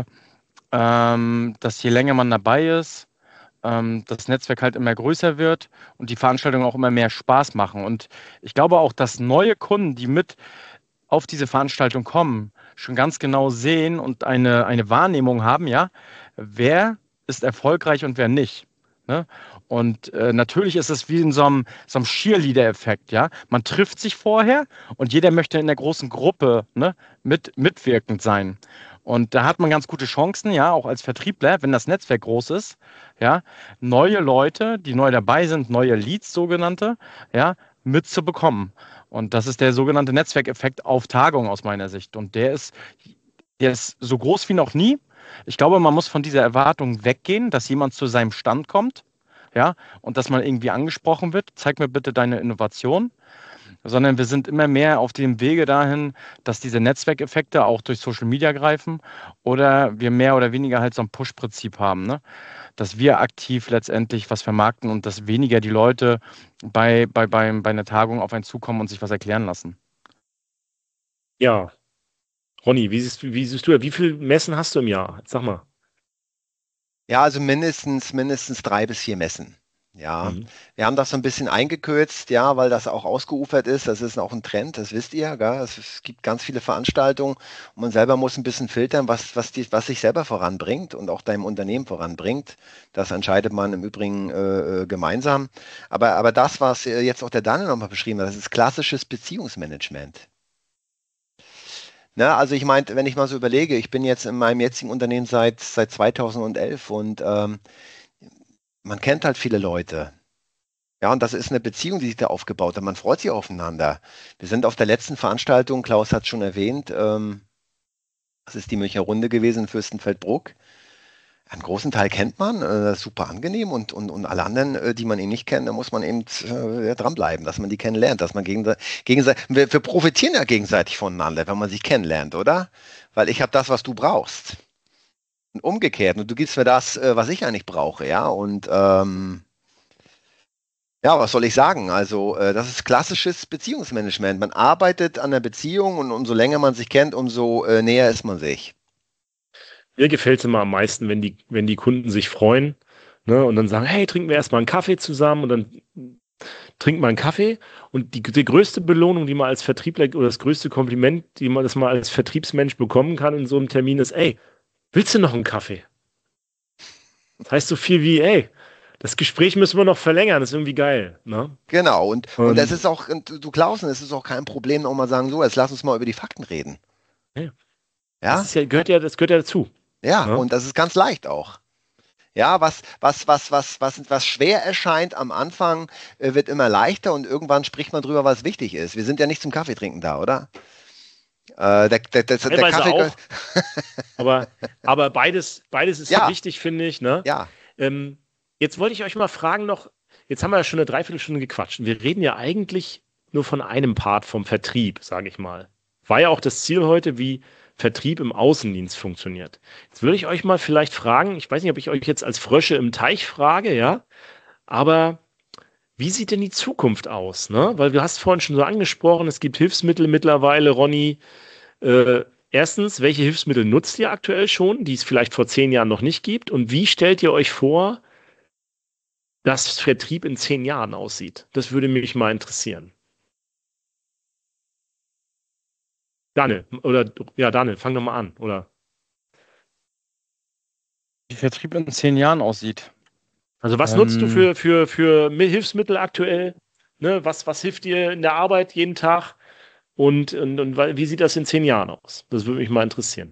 S2: dass je länger man dabei ist, das Netzwerk halt immer größer wird und die Veranstaltungen auch immer mehr Spaß machen. Und ich glaube auch, dass neue Kunden, die mit auf diese Veranstaltung kommen, schon ganz genau sehen und eine Wahrnehmung haben, ja, wer ist erfolgreich und wer nicht. Ne? Und natürlich ist es wie in so einem Cheerleader-Effekt, ja. Man trifft sich vorher und jeder möchte in der großen Gruppe, ne, mitwirkend sein. Und da hat man ganz gute Chancen, ja, auch als Vertriebler, wenn das Netzwerk groß ist, ja, neue Leute, die neu dabei sind, neue Leads, sogenannte, ja, mitzubekommen. Und das ist der sogenannte Netzwerkeffekt auf Tagung aus meiner Sicht. Und der ist so groß wie noch nie. Ich glaube, man muss von dieser Erwartung weggehen, dass jemand zu seinem Stand kommt, ja, und dass man irgendwie angesprochen wird. Zeig mir bitte deine Innovation. Sondern wir sind immer mehr auf dem Wege dahin, dass diese Netzwerkeffekte auch durch Social Media greifen oder wir mehr oder weniger halt so ein Push-Prinzip haben, ne? Dass wir aktiv letztendlich was vermarkten und dass weniger die Leute bei einer Tagung auf einen zukommen und sich was erklären lassen.
S1: Ja, Ronny, wie siehst du, wie viele Messen hast du im Jahr? Sag mal.
S3: Ja, also mindestens 3 bis 4 Messen. Ja,
S1: Mhm.
S3: wir haben das so ein bisschen eingekürzt, ja, weil das auch ausgeufert ist. Das ist auch ein Trend, das wisst ihr, gell? Es gibt ganz viele Veranstaltungen und man selber muss ein bisschen filtern, was sich selber voranbringt und auch deinem Unternehmen voranbringt. Das entscheidet man im Übrigen gemeinsam. Aber das, was jetzt auch der Daniel nochmal beschrieben hat, das ist klassisches Beziehungsmanagement. Ne, also ich meine, wenn ich mal so überlege, ich bin jetzt in meinem jetzigen Unternehmen seit 2011 und man kennt halt viele Leute. Ja, und das ist eine Beziehung, die sich da aufgebaut hat. Man freut sich aufeinander. Wir sind auf der letzten Veranstaltung, Klaus hat es schon erwähnt, das ist die Münchner Runde gewesen in Fürstenfeldbruck. Einen großen Teil kennt man, das ist super angenehm und alle anderen, die man eben nicht kennt, da muss man eben dranbleiben, dass man die kennenlernt, dass man gegenseitig, wir profitieren ja gegenseitig voneinander, wenn man sich kennenlernt, oder? Weil ich habe das, was du brauchst. Und umgekehrt, und du gibst mir das, was ich eigentlich brauche, ja, und ja, was soll ich sagen? Also, das ist klassisches Beziehungsmanagement. Man arbeitet an der Beziehung und umso länger man sich kennt, umso näher ist man sich.
S1: Mir gefällt es immer am meisten, wenn die Kunden sich freuen, ne, und dann sagen, hey, trinken wir erstmal einen Kaffee zusammen und dann trinkt man einen Kaffee und die größte Belohnung, die man als Vertriebler oder das größte Kompliment, das man als Vertriebsmensch bekommen kann in so einem Termin ist, ey, willst du noch einen Kaffee? Das heißt so viel wie, ey, das Gespräch müssen wir noch verlängern, das ist irgendwie geil, ne?
S3: Genau, und es ist auch, du Klausen, es ist auch kein Problem, auch mal sagen, so, jetzt lass uns mal über die Fakten reden.
S1: Ja.
S3: Ja?
S1: Das gehört ja dazu.
S3: Ja,
S1: Ne?
S3: und das ist ganz leicht auch. Ja, was schwer erscheint am Anfang, wird immer leichter und irgendwann spricht man drüber, was wichtig ist. Wir sind ja nicht zum Kaffee trinken da, oder? Der Kaffee.
S1: Auch, aber beides ist
S3: Ja,
S1: wichtig, finde ich, ne?
S3: ja.
S1: Jetzt wollte ich euch mal fragen noch, jetzt haben wir ja schon eine Dreiviertelstunde gequatscht. Wir reden ja eigentlich nur von einem Part vom Vertrieb, sage ich mal. War ja auch das Ziel heute, wie Vertrieb im Außendienst funktioniert. Jetzt würde ich euch mal vielleicht fragen, ich weiß nicht, ob ich euch jetzt als Frösche im Teich frage, ja, aber wie sieht denn die Zukunft aus, ne? Weil du hast vorhin schon so angesprochen, es gibt Hilfsmittel mittlerweile, Ronny. Erstens, welche Hilfsmittel nutzt ihr aktuell schon, die es vielleicht vor 10 Jahren noch nicht gibt? Und wie stellt ihr euch vor, dass Vertrieb in 10 Jahren aussieht? Das würde mich mal interessieren. Daniel, fang doch mal an, oder?
S2: Wie Vertrieb in 10 Jahren aussieht.
S1: Also was nutzt du für Hilfsmittel aktuell? Ne? Was hilft dir in der Arbeit jeden Tag? Und wie sieht das in 10 Jahren aus? Das würde mich mal interessieren.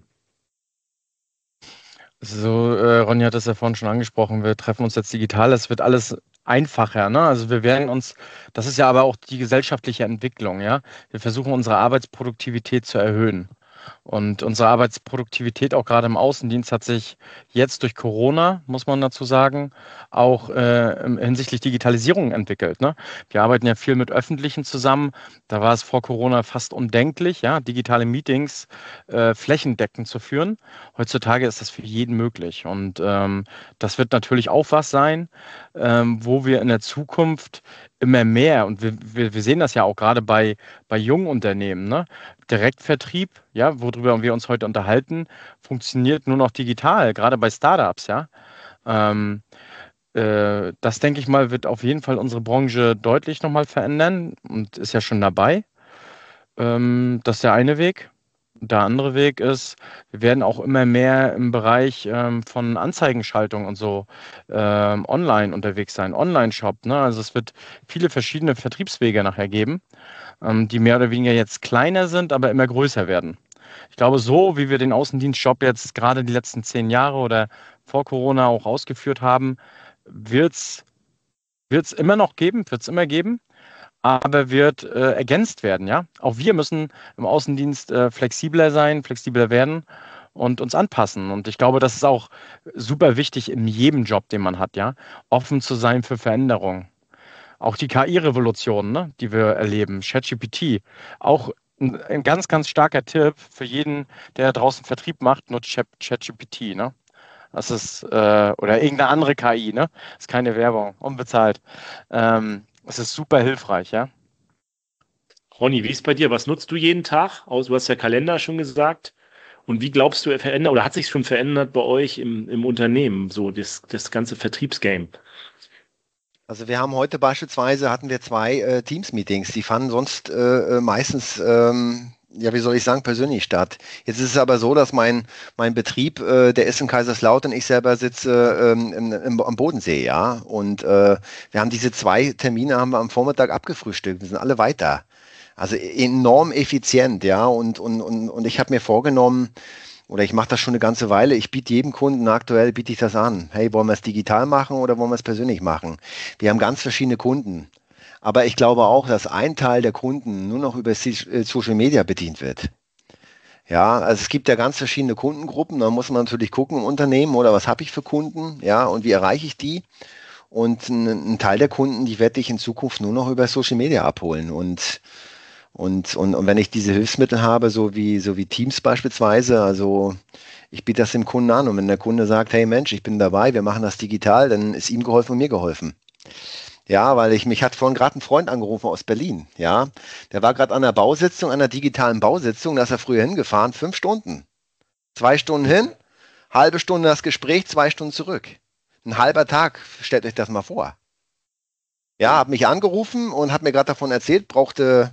S2: So, Ronny hat das ja vorhin schon angesprochen, wir treffen uns jetzt digital, es wird alles einfacher, ne? Also wir werden uns, das ist ja aber auch die gesellschaftliche Entwicklung, ja. Wir versuchen unsere Arbeitsproduktivität zu erhöhen. Und unsere Arbeitsproduktivität auch gerade im Außendienst hat sich jetzt durch Corona, muss man dazu sagen, auch hinsichtlich Digitalisierung entwickelt. Ne? Wir arbeiten ja viel mit Öffentlichen zusammen. Da war es vor Corona fast undenklich, ja, digitale Meetings flächendeckend zu führen. Heutzutage ist das für jeden möglich. Und das wird natürlich auch was sein, wo wir in der Zukunft immer mehr, und wir sehen das ja auch gerade bei jungen Unternehmen, ne? Direktvertrieb, ja, worüber wir uns heute unterhalten, funktioniert nur noch digital, gerade bei Startups, ja. Das, denke ich mal, wird auf jeden Fall unsere Branche deutlich nochmal verändern und ist ja schon dabei. Das ist der eine Weg. Der andere Weg ist, wir werden auch immer mehr im Bereich von Anzeigenschaltung und so online unterwegs sein, Online-Shop. Ne? Also es wird viele verschiedene Vertriebswege nachher geben, die mehr oder weniger jetzt kleiner sind, aber immer größer werden. Ich glaube, so wie wir den Außendienstjob jetzt gerade die letzten 10 Jahre oder vor Corona auch ausgeführt haben, wird es immer noch geben, wird es immer geben, aber wird ergänzt werden, ja. Auch wir müssen im Außendienst flexibler sein, flexibler werden und uns anpassen. Und ich glaube, das ist auch super wichtig in jedem Job, den man hat, ja, offen zu sein für Veränderungen. Auch die KI-Revolution, ne, die wir erleben, ChatGPT, auch ein ganz, ganz starker Tipp für jeden, der draußen Vertrieb macht, nutzt ChatGPT, ne? Das ist, oder irgendeine andere KI, ne? Das ist keine Werbung, unbezahlt. Es ist super hilfreich, ja.
S1: Ronny, wie ist es bei dir? Was nutzt du jeden Tag? Du hast ja Kalender schon gesagt. Und wie glaubst du, er verändert oder hat sich schon verändert bei euch im Unternehmen, so das ganze Vertriebsgame?
S3: Also wir haben heute beispielsweise, hatten wir 2 Teams-Meetings, die fanden sonst meistens, ja, wie soll ich sagen, persönlich statt. Jetzt ist es aber so, dass mein Betrieb, der ist in Kaiserslautern, ich selber sitze am Bodensee, ja. Und wir haben diese 2 Termine haben wir am Vormittag abgefrühstückt, wir sind alle weiter. Also enorm effizient, ja. Und ich habe mir vorgenommen, oder ich mache das schon eine ganze Weile, ich biete jedem Kunden aktuell, biete ich das an. Hey, wollen wir es digital machen oder wollen wir es persönlich machen? Wir haben ganz verschiedene Kunden. Aber ich glaube auch, dass ein Teil der Kunden nur noch über Social Media bedient wird. Ja, also es gibt ja ganz verschiedene Kundengruppen. Da muss man natürlich gucken im Unternehmen, oder was habe ich für Kunden, ja, und wie erreiche ich die? Und ein Teil der Kunden, die werde ich in Zukunft nur noch über Social Media abholen. Und wenn ich diese Hilfsmittel habe, so wie Teams beispielsweise, also ich biete das dem Kunden an. Und wenn der Kunde sagt, hey Mensch, ich bin dabei, wir machen das digital, dann ist ihm geholfen und mir geholfen. Ja, weil mich hat vorhin gerade ein Freund angerufen aus Berlin. Ja, der war gerade an der Bausitzung, an der digitalen Bausitzung, da ist er früher hingefahren, 5 Stunden. 2 Stunden hin, halbe Stunde das Gespräch, 2 Stunden zurück. Ein halber Tag, stellt euch das mal vor. Ja, hat mich angerufen und hat mir gerade davon erzählt, brauchte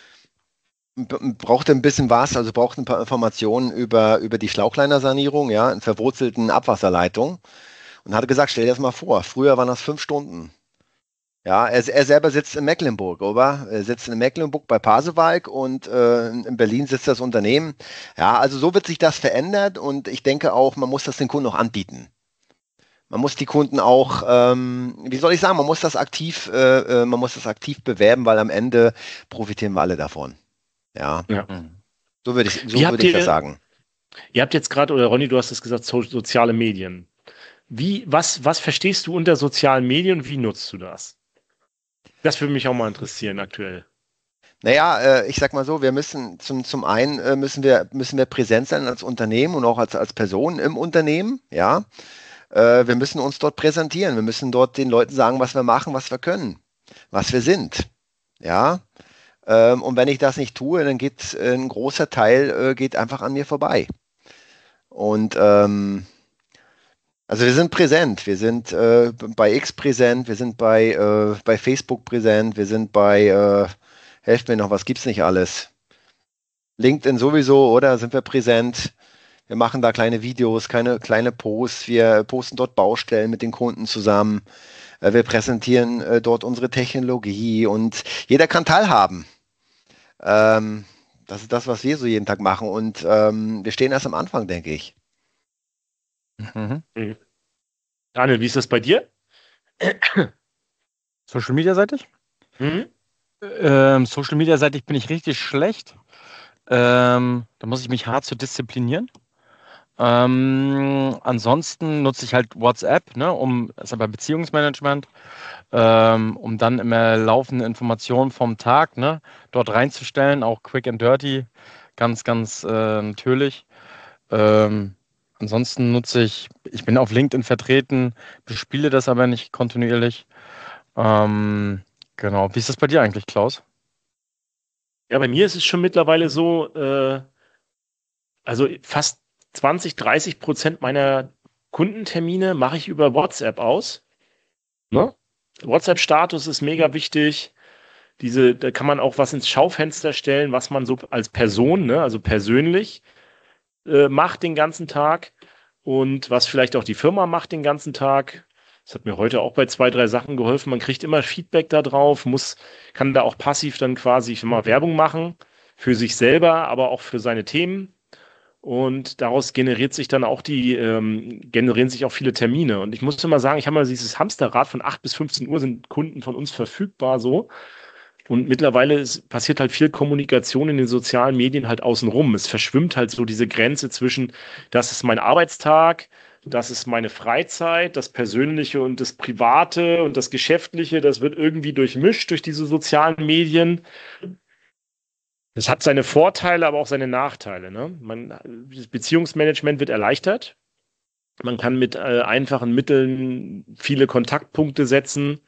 S3: ein bisschen was, also brauchte ein paar Informationen über die Schlauchleinersanierung, ja, in verwurzelten Abwasserleitungen. Und hatte gesagt, stell dir das mal vor, früher waren das 5 Stunden. Ja, er selber sitzt in Mecklenburg, oder? Er sitzt in Mecklenburg bei Pasewalk und in Berlin sitzt das Unternehmen. Ja, also so wird sich das verändert und ich denke auch, man muss das den Kunden auch anbieten. Man muss die Kunden auch, wie soll ich sagen, man muss das aktiv bewerben, weil am Ende profitieren wir alle davon. Ja,
S1: Ja.
S3: so würde ich das sagen.
S1: Ihr habt jetzt gerade, oder Ronny, du hast es gesagt, soziale Medien. Was verstehst du unter sozialen Medien und wie nutzt du das? Das würde mich auch mal interessieren aktuell.
S3: Naja, ich sag mal so, wir müssen zum einen müssen wir präsent sein als Unternehmen und auch als Person im Unternehmen, ja. Wir müssen uns dort präsentieren. Wir müssen dort den Leuten sagen, was wir machen, was wir können, was wir sind. Ja. Und wenn ich das nicht tue, dann geht ein großer Teil geht einfach an mir vorbei. Und also wir sind präsent. Wir sind bei X präsent, wir sind bei Facebook präsent, wir sind helft mir noch, was gibt's nicht alles? LinkedIn sowieso, oder? Sind wir präsent? Wir machen da kleine Videos, kleine Posts. Wir posten dort Baustellen mit den Kunden zusammen. Wir präsentieren dort unsere Technologie und jeder kann teilhaben. Das ist das, was wir so jeden Tag machen und wir stehen erst am Anfang, denke ich.
S1: Mhm. Daniel, wie ist das bei dir?
S2: Social Media seitig?
S1: Mhm.
S2: Social Media seitig bin ich richtig schlecht. Da muss ich mich hart zu disziplinieren. Ansonsten nutze ich halt WhatsApp, ne, das ist aber Beziehungsmanagement, um dann immer laufende Informationen vom Tag, ne, dort reinzustellen, auch quick and dirty, ganz, ganz natürlich. Ansonsten ich bin auf LinkedIn vertreten, bespiele das aber nicht kontinuierlich. Genau. Wie ist das bei dir eigentlich, Klaus?
S1: Ja, bei mir ist es schon mittlerweile so, also fast 20-30% meiner Kundentermine mache ich über WhatsApp aus. Ne? WhatsApp-Status ist mega wichtig. Da kann man auch was ins Schaufenster stellen, was man so als Person, ne, also persönlich, macht den ganzen Tag und was vielleicht auch die Firma macht den ganzen Tag. Das hat mir heute auch bei 2, 3 Sachen geholfen. Man kriegt immer Feedback da drauf, kann da auch passiv dann quasi immer Werbung machen für sich selber, aber auch für seine Themen. Und daraus generieren sich auch viele Termine. Und ich muss immer sagen, ich habe mal dieses Hamsterrad von 8 bis 15 Uhr sind Kunden von uns verfügbar so. Und mittlerweile passiert halt viel Kommunikation in den sozialen Medien halt außenrum. Es verschwimmt halt so diese Grenze zwischen, das ist mein Arbeitstag, das ist meine Freizeit, das Persönliche und das Private und das Geschäftliche, das wird irgendwie durchmischt durch diese sozialen Medien. Das hat seine Vorteile, aber auch seine Nachteile. Ne? Das Beziehungsmanagement wird erleichtert. Man kann mit einfachen Mitteln viele Kontaktpunkte setzen,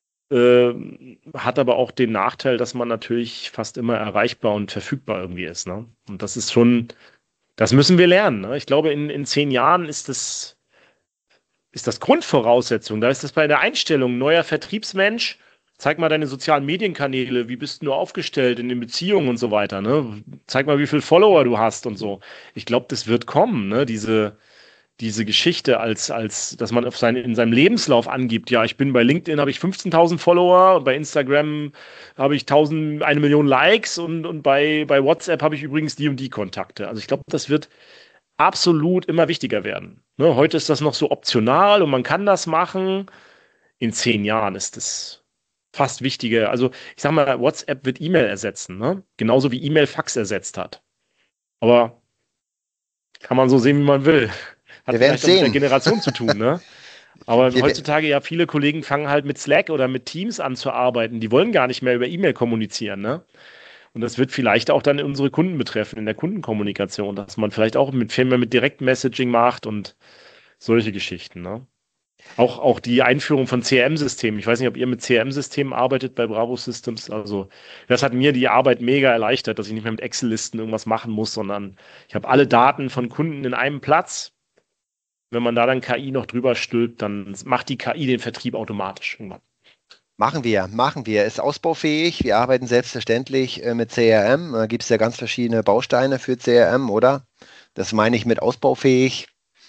S1: hat aber auch den Nachteil, dass man natürlich fast immer erreichbar und verfügbar irgendwie ist. Ne? Und das müssen wir lernen. Ne? Ich glaube, in 10 Jahren ist das Grundvoraussetzung. Da ist das bei der Einstellung neuer Vertriebsmensch. Zeig mal deine sozialen Medienkanäle, wie bist du aufgestellt in den Beziehungen und so weiter. Ne? Zeig mal, wie viele Follower du hast und so. Ich glaube, das wird kommen, ne? diese Geschichte dass man in seinem Lebenslauf angibt, ja, ich bin bei LinkedIn, habe ich 15.000 Follower und bei Instagram habe ich 1 Million Likes und bei WhatsApp habe ich übrigens die und die Kontakte. Also ich glaube, das wird absolut immer wichtiger werden. Ne? Heute ist das noch so optional und man kann das machen. In 10 Jahren ist das fast wichtiger. Also ich sag mal, WhatsApp wird E-Mail ersetzen, ne? Genauso wie E-Mail Fax ersetzt hat. Aber kann man so sehen, wie man will. Hat
S3: Wir werden
S1: vielleicht auch mit der
S3: sehen.
S1: Generation zu tun, ne? Aber
S3: Wir,
S1: heutzutage ja viele Kollegen fangen halt mit Slack oder mit Teams an zu arbeiten. Die wollen gar nicht mehr über E-Mail kommunizieren, ne? Und das wird vielleicht auch dann unsere Kunden betreffen in der Kundenkommunikation, dass man vielleicht auch viel mehr mit Direktmessaging macht und solche Geschichten, ne? Auch die Einführung von CRM-Systemen. Ich weiß nicht, ob ihr mit CRM-Systemen arbeitet bei Bravo Systems. Also das hat mir die Arbeit mega erleichtert, dass ich nicht mehr mit Excel-Listen irgendwas machen muss, sondern ich habe alle Daten von Kunden in einem Platz. Wenn man da dann KI noch drüber stülpt, dann macht die KI den Vertrieb automatisch irgendwann.
S3: Machen wir. Ist ausbaufähig. Wir arbeiten selbstverständlich mit CRM. Da gibt es ja ganz verschiedene Bausteine für CRM, oder? Das meine ich mit ausbaufähig.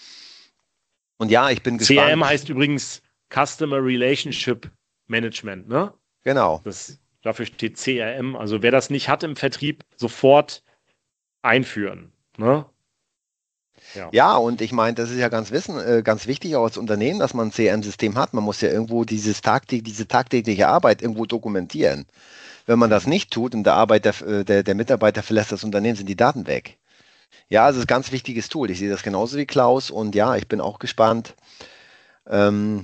S3: Und ja, ich bin gespannt.
S1: CRM heißt übrigens Customer Relationship Management, ne?
S3: Genau.
S1: Dafür steht CRM. Also wer das nicht hat im Vertrieb, sofort einführen, ne?
S3: Ja, und ich meine, das ist ja ganz wichtig auch als Unternehmen, dass man ein CRM-System hat. Man muss ja irgendwo diese tagtägliche Arbeit irgendwo dokumentieren. Wenn man das nicht tut und der Mitarbeiter verlässt das Unternehmen, sind die Daten weg. Ja, es ist ein ganz wichtiges Tool. Ich sehe das genauso wie Klaus und ja, ich bin auch gespannt, wie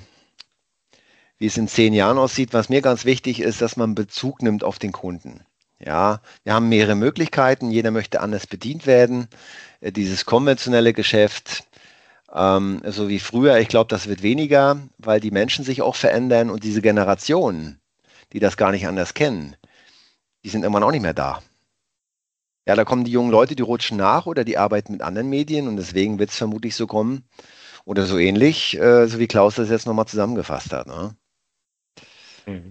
S3: es in 10 Jahren aussieht. Was mir ganz wichtig ist, dass man Bezug nimmt auf den Kunden. Ja, wir haben mehrere Möglichkeiten. Jeder möchte anders bedient werden. Dieses konventionelle Geschäft, so wie früher, ich glaube, das wird weniger, weil die Menschen sich auch verändern und diese Generationen, die das gar nicht anders kennen, die sind irgendwann auch nicht mehr da. Ja, da kommen die jungen Leute, die rutschen nach oder die arbeiten mit anderen Medien und deswegen wird es vermutlich so kommen oder so ähnlich, so wie Klaus das jetzt nochmal zusammengefasst hat. Ne?
S1: Mhm.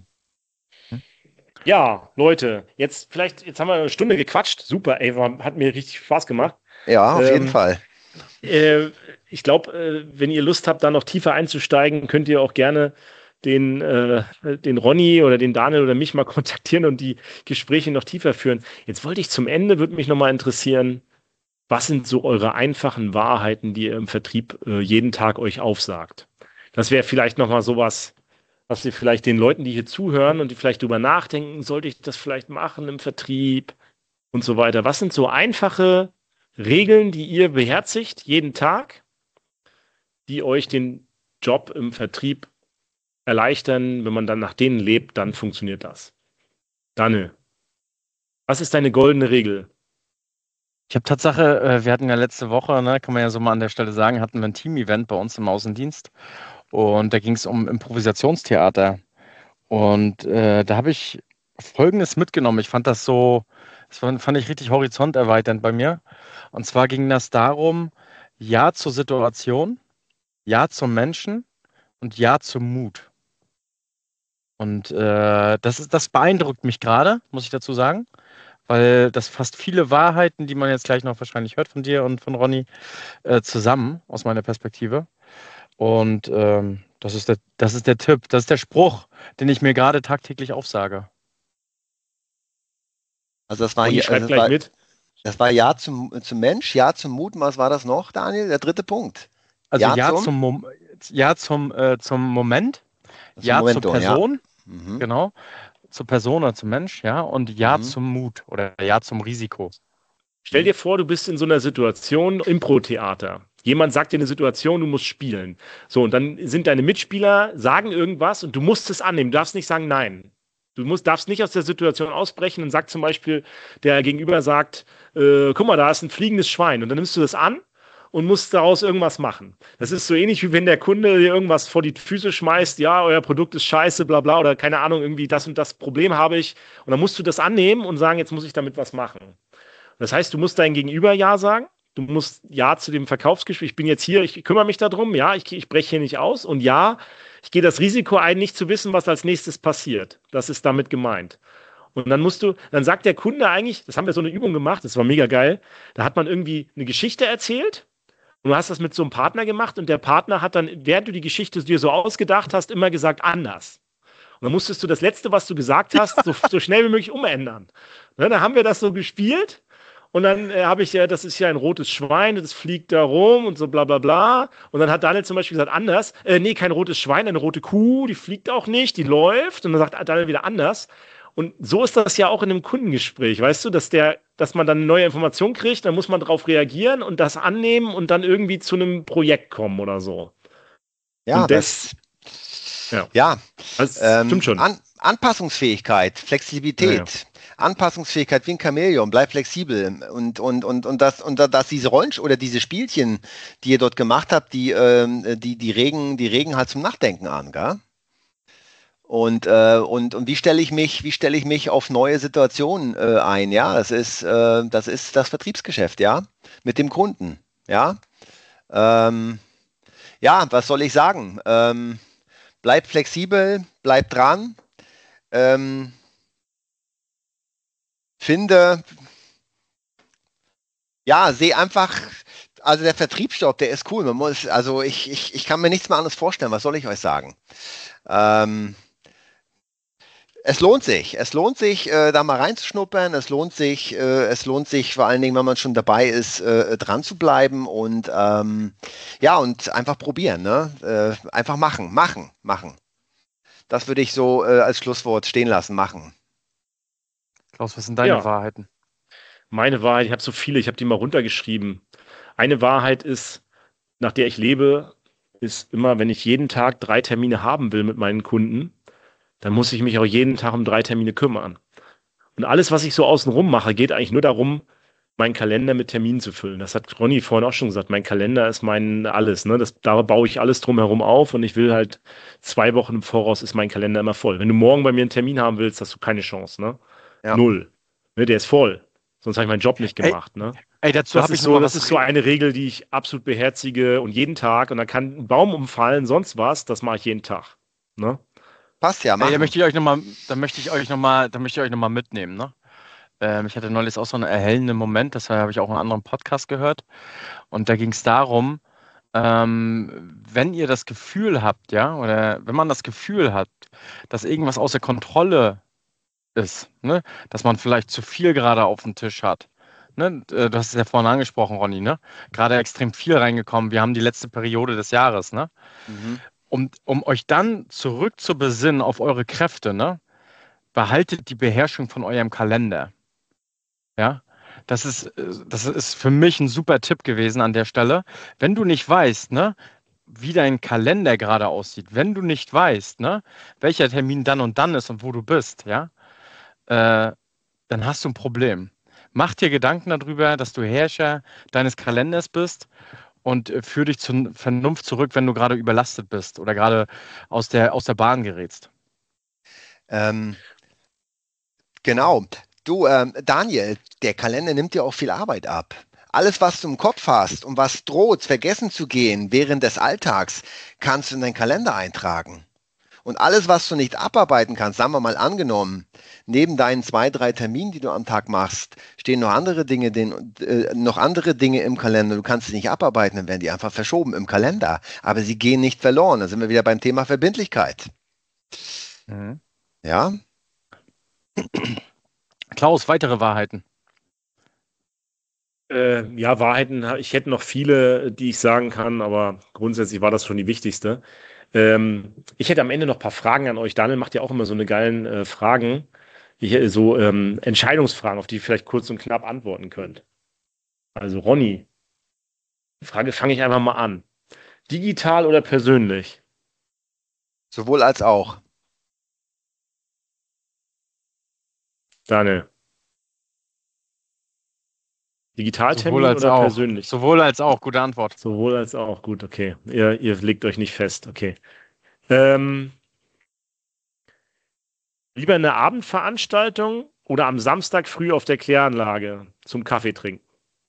S1: Ja, Leute, jetzt haben wir eine Stunde gequatscht. Super, ey, hat mir richtig Spaß gemacht.
S3: Ja, auf jeden Fall.
S1: Ich glaube, wenn ihr Lust habt, da noch tiefer einzusteigen, könnt ihr auch gerne den Ronny oder den Daniel oder mich mal kontaktieren und die Gespräche noch tiefer führen. Jetzt würde mich nochmal interessieren, was sind so eure einfachen Wahrheiten, die ihr im Vertrieb jeden Tag euch aufsagt? Das wäre vielleicht nochmal sowas, was ihr vielleicht den Leuten, die hier zuhören und die vielleicht drüber nachdenken, sollte ich das vielleicht machen im Vertrieb und so weiter. Was sind so einfache Regeln, die ihr beherzigt jeden Tag, die euch den Job im Vertrieb erleichtern? Wenn man dann nach denen lebt, dann funktioniert das. Daniel, was ist deine goldene Regel?
S2: Ich habe Tatsache, wir hatten ja letzte Woche, ne, kann man ja so mal an der Stelle sagen, hatten wir ein Team-Event bei uns im Außendienst und da ging es um Improvisationstheater und da habe ich Folgendes mitgenommen. Ich fand das fand ich richtig horizonterweiternd bei mir. Und zwar ging das darum, Ja zur Situation, Ja zum Menschen und Ja zum Mut. Und das beeindruckt mich gerade, muss ich dazu sagen, weil das fasst viele Wahrheiten, die man jetzt gleich noch wahrscheinlich hört von dir und von Ronny, zusammen aus meiner Perspektive. Und das ist der Tipp, das ist der Spruch, den ich mir gerade tagtäglich aufsage.
S3: Also das war, das war Ja zum Mensch, Ja zum Mut. Was war das noch, Daniel? Der dritte Punkt.
S2: Also Ja zum Moment, Ja zur Person,
S3: ja.
S2: genau, zur Person oder zum Mensch, ja, und Ja zum Mut oder Ja zum Risiko.
S1: Stell dir vor, du bist in so einer Situation, Impro-Theater. Jemand sagt dir eine Situation, du musst spielen. So, und dann sind deine Mitspieler, sagen irgendwas und du musst es annehmen. Du darfst nicht sagen Nein. Darfst nicht aus der Situation ausbrechen und sagt zum Beispiel, der Gegenüber sagt, guck mal, da ist ein fliegendes Schwein. Und dann nimmst du das an und musst daraus irgendwas machen. Das ist so ähnlich, wie wenn der Kunde dir irgendwas vor die Füße schmeißt, ja, euer Produkt ist scheiße, bla bla, oder keine Ahnung, irgendwie das und das Problem habe ich. Und dann musst du das annehmen und sagen, jetzt muss ich damit was machen. Das heißt, du musst dein Gegenüber Ja sagen. Du musst Ja zu dem Verkaufsgespräch. Ich bin jetzt hier, ich kümmere mich darum. Ja, ich breche hier nicht aus. Und ja, ich gehe das Risiko ein, nicht zu wissen, was als nächstes passiert. Das ist damit gemeint. Und dann sagt der Kunde eigentlich, das haben wir so eine Übung gemacht, das war mega geil. Da hat man irgendwie eine Geschichte erzählt Und du hast das mit so einem Partner gemacht und der Partner hat dann, während du die Geschichte dir so ausgedacht hast, immer gesagt, anders. Und dann musstest du das Letzte, was du gesagt hast, so schnell wie möglich umändern. Ne, dann haben wir das so gespielt und dann habe ich ja, das ist ja ein rotes Schwein, das fliegt da rum und so bla bla bla. Und dann hat Daniel zum Beispiel gesagt, anders. Nee, kein rotes Schwein, eine rote Kuh, die fliegt auch nicht, die läuft. Und dann sagt Daniel wieder anders. Und so ist das ja auch in einem Kundengespräch, weißt du, dass man dann eine neue Information kriegt, dann muss man darauf reagieren und das annehmen und dann irgendwie zu einem Projekt kommen oder so.
S3: Ja,
S1: Und ja,
S3: ja,
S1: das stimmt schon.
S3: Anpassungsfähigkeit,
S1: Ja, ja.
S3: Flexibilität, Anpassungsfähigkeit wie ein Chamäleon, bleib flexibel und dass diese Rollen oder diese Spielchen, die ihr dort gemacht habt, die regen halt zum Nachdenken an, gell? Und wie stelle ich mich auf neue Situationen ein? Ja, das ist das Vertriebsgeschäft, ja, mit dem Kunden, ja. Ähm, ja, was soll ich sagen? Bleib flexibel, bleib dran, ähm, finde, ja, seh einfach, also der Vertriebsjob, der ist cool. Ich kann mir nichts mehr anderes vorstellen. Was soll ich euch sagen? Ähm, es lohnt sich, da mal reinzuschnuppern. Es lohnt sich vor allen Dingen, wenn man schon dabei ist, dran zu bleiben ja, und einfach probieren, ne? Einfach machen. Das würde ich so als Schlusswort stehen lassen, machen.
S2: Klaus, was sind deine
S1: Ja,
S2: Wahrheiten?
S1: meine Wahrheit, ich habe so viele, ich habe die mal runtergeschrieben. Eine Wahrheit ist, nach der ich lebe, ist immer, wenn ich jeden Tag 3 Termine haben will mit meinen Kunden, dann muss ich mich auch jeden Tag um 3 Termine kümmern. Und alles, was ich so außenrum mache, geht eigentlich nur darum, meinen Kalender mit Terminen zu füllen. Das hat Ronny vorhin auch schon gesagt. Mein Kalender ist mein alles, ne? Da baue ich alles drumherum auf und ich will halt 2 Wochen im Voraus ist mein Kalender immer voll. Wenn du morgen bei mir einen Termin haben willst, hast du keine Chance, ne?
S3: Ja.
S1: Null. Ne, der ist voll. Sonst habe ich meinen Job nicht
S2: Ey,
S1: gemacht, ne?
S2: dazu habe ich noch mal
S1: Das
S2: was.
S1: ist so eine Regel, die ich absolut beherzige und jeden Tag, und da kann ein Baum umfallen, sonst was, das mache ich jeden Tag. Ne?
S3: Passt ja,
S2: Ey,
S3: machen.
S2: da möchte ich euch noch mal mitnehmen, ne? Ich hatte neulich auch so einen erhellenden Moment, das habe ich auch in einem anderen Podcast gehört. Und da ging es darum, wenn ihr das Gefühl habt, ja, oder wenn man das Gefühl hat, dass irgendwas außer Kontrolle ist, ne, dass man vielleicht zu viel gerade auf dem Tisch hat. Ne, du hast es ja vorhin angesprochen, Ronny, ne? Gerade extrem viel reingekommen. Wir haben die letzte Periode des Jahres, ne?
S3: Mhm.
S2: Um euch dann zurück zu besinnen auf eure Kräfte, ne? Behaltet die Beherrschung von eurem Kalender. Ja, das ist für mich ein super Tipp gewesen an der Stelle. Wenn du nicht weißt, ne, wie dein Kalender gerade aussieht, wenn du nicht weißt, ne, welcher Termin dann und dann ist und wo du bist, ja, äh, dann hast du ein Problem. Mach dir Gedanken darüber, dass du Herrscher deines Kalenders bist und führ dich zur Vernunft zurück, wenn du gerade überlastet bist oder gerade aus der Bahn gerätst.
S3: Ähm, genau. Du, Daniel, der Kalender nimmt dir auch viel Arbeit ab. Alles, was du im Kopf hast und was droht, vergessen zu gehen während des Alltags, kannst du in deinen Kalender eintragen. Und alles, was du nicht abarbeiten kannst, sagen wir mal angenommen, neben deinen 2, 3 Terminen, die du am Tag machst, stehen noch andere Dinge im Kalender. Du kannst sie nicht abarbeiten, dann werden die einfach verschoben im Kalender. Aber sie gehen nicht verloren. Da sind wir wieder beim Thema Verbindlichkeit.
S2: Mhm.
S3: Ja,
S2: Klaus, weitere Wahrheiten.
S1: Ja, Wahrheiten, ich hätte noch viele, die ich sagen kann, aber grundsätzlich war das schon die wichtigste. Ich hätte am Ende noch ein paar Fragen an euch. Daniel macht ja auch immer so eine geilen Fragen, so Entscheidungsfragen, auf die ihr vielleicht kurz und knapp antworten könnt. Also Ronny, die Frage fange ich einfach mal an. Digital oder persönlich?
S3: sowohl als auch.
S1: Daniel,
S2: Sowohl
S1: Digitaltermin
S2: als
S1: oder
S2: auch.
S1: persönlich?
S2: Sowohl als auch. Gute Antwort.
S1: Sowohl als auch. Gut, okay. Ihr legt euch nicht fest. Okay. Ähm, Lieber eine Abendveranstaltung oder am Samstag früh auf der Kläranlage zum Kaffee trinken?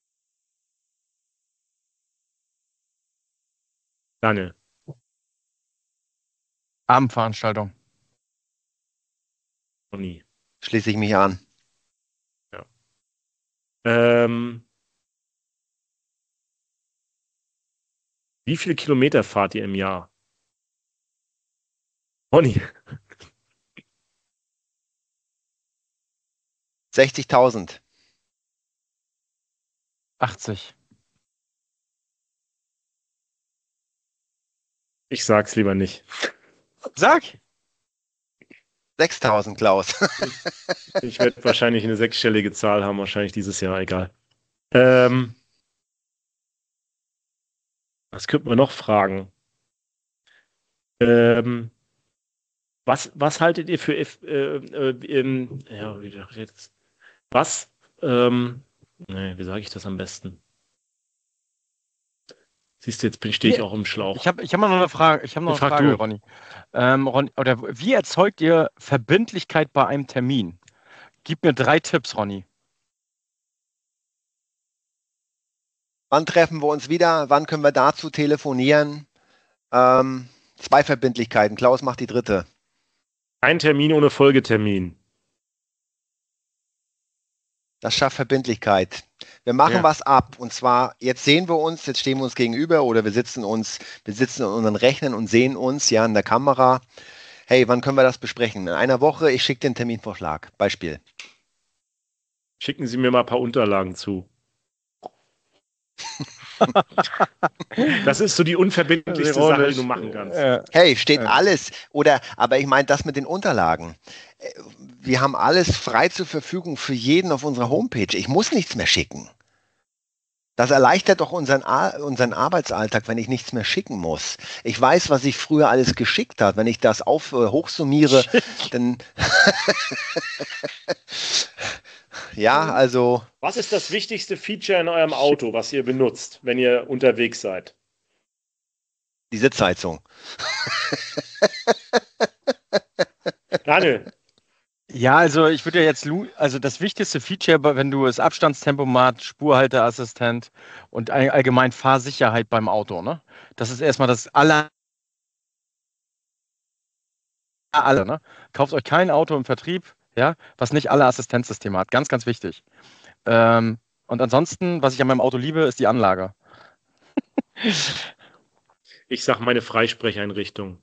S1: Daniel,
S2: Abendveranstaltung.
S1: noch nie.
S3: Schließe ich mich an.
S1: Ja. Ähm, Wie viele Kilometer fahrt ihr im Jahr? Ronny.
S3: 60.000.
S2: 80.
S1: Ich sag's lieber nicht.
S2: Sag!
S3: 6.000, Klaus.
S1: Ich werde wahrscheinlich eine 6-stellige Zahl haben, wahrscheinlich dieses Jahr, egal. Was könnten wir noch fragen? Was haltet ihr für wie sage ich das am besten? Siehst du, jetzt stehe ich auch im Schlauch.
S2: Ich hab mal noch eine Frage, Ronny. Oder wie erzeugt ihr Verbindlichkeit bei einem Termin? Gib mir 3 Tipps, Ronny.
S3: Wann treffen wir uns wieder? Wann können wir dazu telefonieren? 2 Verbindlichkeiten. Klaus macht die 3.
S1: Ein Termin ohne Folgetermin.
S3: Das schafft Verbindlichkeit. Wir machen was ab. Und zwar, jetzt sehen wir uns, jetzt stehen wir uns gegenüber oder wir sitzen in unseren Rechnern und sehen uns ja in der Kamera. Hey, wann können wir das besprechen? In einer Woche, ich schicke dir einen Terminvorschlag. Beispiel.
S1: Schicken Sie mir mal ein paar Unterlagen zu. Das ist so die unverbindlichste Sache, die du machen kannst.
S3: Hey, steht alles. Aber ich meine das mit den Unterlagen. Wir haben alles frei zur Verfügung für jeden auf unserer Homepage. Ich muss nichts mehr schicken. Das erleichtert doch unseren Arbeitsalltag, wenn ich nichts mehr schicken muss. Ich weiß, was ich früher alles geschickt habe. Wenn ich das hochsummiere, dann... Ja, also...
S1: Was ist das wichtigste Feature in eurem Auto, was ihr benutzt, wenn ihr unterwegs seid?
S3: Die Sitzheizung.
S1: Daniel.
S2: Ja, also ich würde ja jetzt, also das wichtigste Feature, wenn du das Abstandstempomat, Spurhalteassistent und allgemein Fahrsicherheit beim Auto, ne? Das ist erstmal das alle, ne? Kauft euch kein Auto im Vertrieb, ja, was nicht alle Assistenzsysteme hat. Ganz, ganz wichtig. Und ansonsten, was ich an meinem Auto liebe, ist die Anlage.
S1: Ich sag meine Freisprecheinrichtung.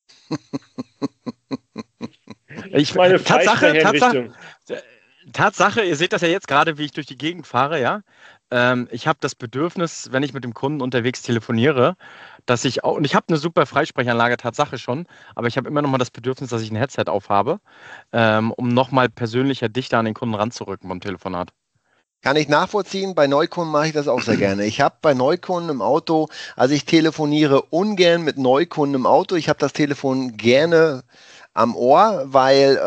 S2: Tatsache, ihr seht das ja jetzt gerade, wie ich durch die Gegend fahre, ja. Ich habe das Bedürfnis, wenn ich mit dem Kunden unterwegs telefoniere, dass ich auch, und ich habe eine super Freisprechanlage, Tatsache schon, aber ich habe immer noch mal das Bedürfnis, dass ich ein Headset aufhabe, um noch mal persönlicher, dichter an den Kunden ranzurücken beim Telefonat.
S3: Kann ich nachvollziehen, bei Neukunden mache ich das auch sehr gerne. Ich habe bei Neukunden im Auto, also ich telefoniere ungern mit Neukunden im Auto, ich habe das Telefon gerne am Ohr, weil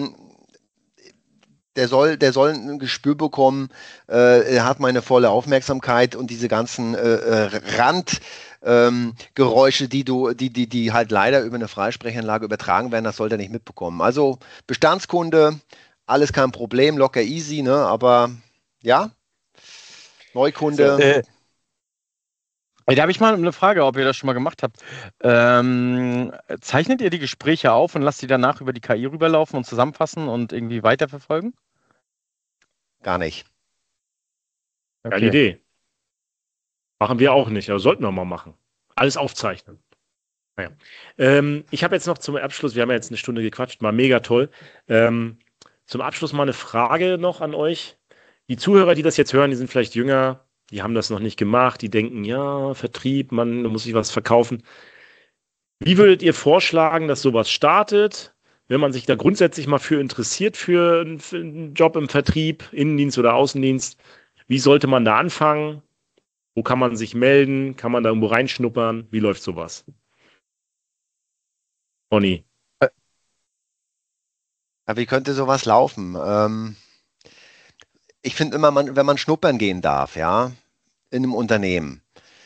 S3: der soll ein Gespür bekommen, er hat meine volle Aufmerksamkeit und diese ganzen Randgeräusche, die halt leider über eine Freisprechanlage übertragen werden, das sollte er nicht mitbekommen. Also Bestandskunde, alles kein Problem, locker easy, ne? Aber ja, Neukunde.
S2: Da habe ich mal eine Frage, ob ihr das schon mal gemacht habt. Zeichnet ihr die Gespräche auf und lasst die danach über die KI rüberlaufen und zusammenfassen und irgendwie weiterverfolgen?
S3: Gar nicht.
S1: Okay. Geile Idee. Machen wir auch nicht, aber sollten wir mal machen. Alles aufzeichnen. Naja. Ich habe jetzt noch zum Abschluss, wir haben ja jetzt eine Stunde gequatscht, mal mega toll. Zum Abschluss mal eine Frage noch an euch. Die Zuhörer, die das jetzt hören, die sind vielleicht jünger, die haben das noch nicht gemacht, die denken, ja, Vertrieb, man muss sich was verkaufen. Wie würdet ihr vorschlagen, dass sowas startet, wenn man sich da grundsätzlich mal für interessiert, für einen Job im Vertrieb, Innendienst oder Außendienst? Wie sollte man da anfangen? Wo kann man sich melden? Kann man da irgendwo reinschnuppern? Wie läuft sowas? Ronny.
S3: Ja, wie könnte sowas laufen? Ich finde immer, wenn man schnuppern gehen darf, ja, in einem Unternehmen,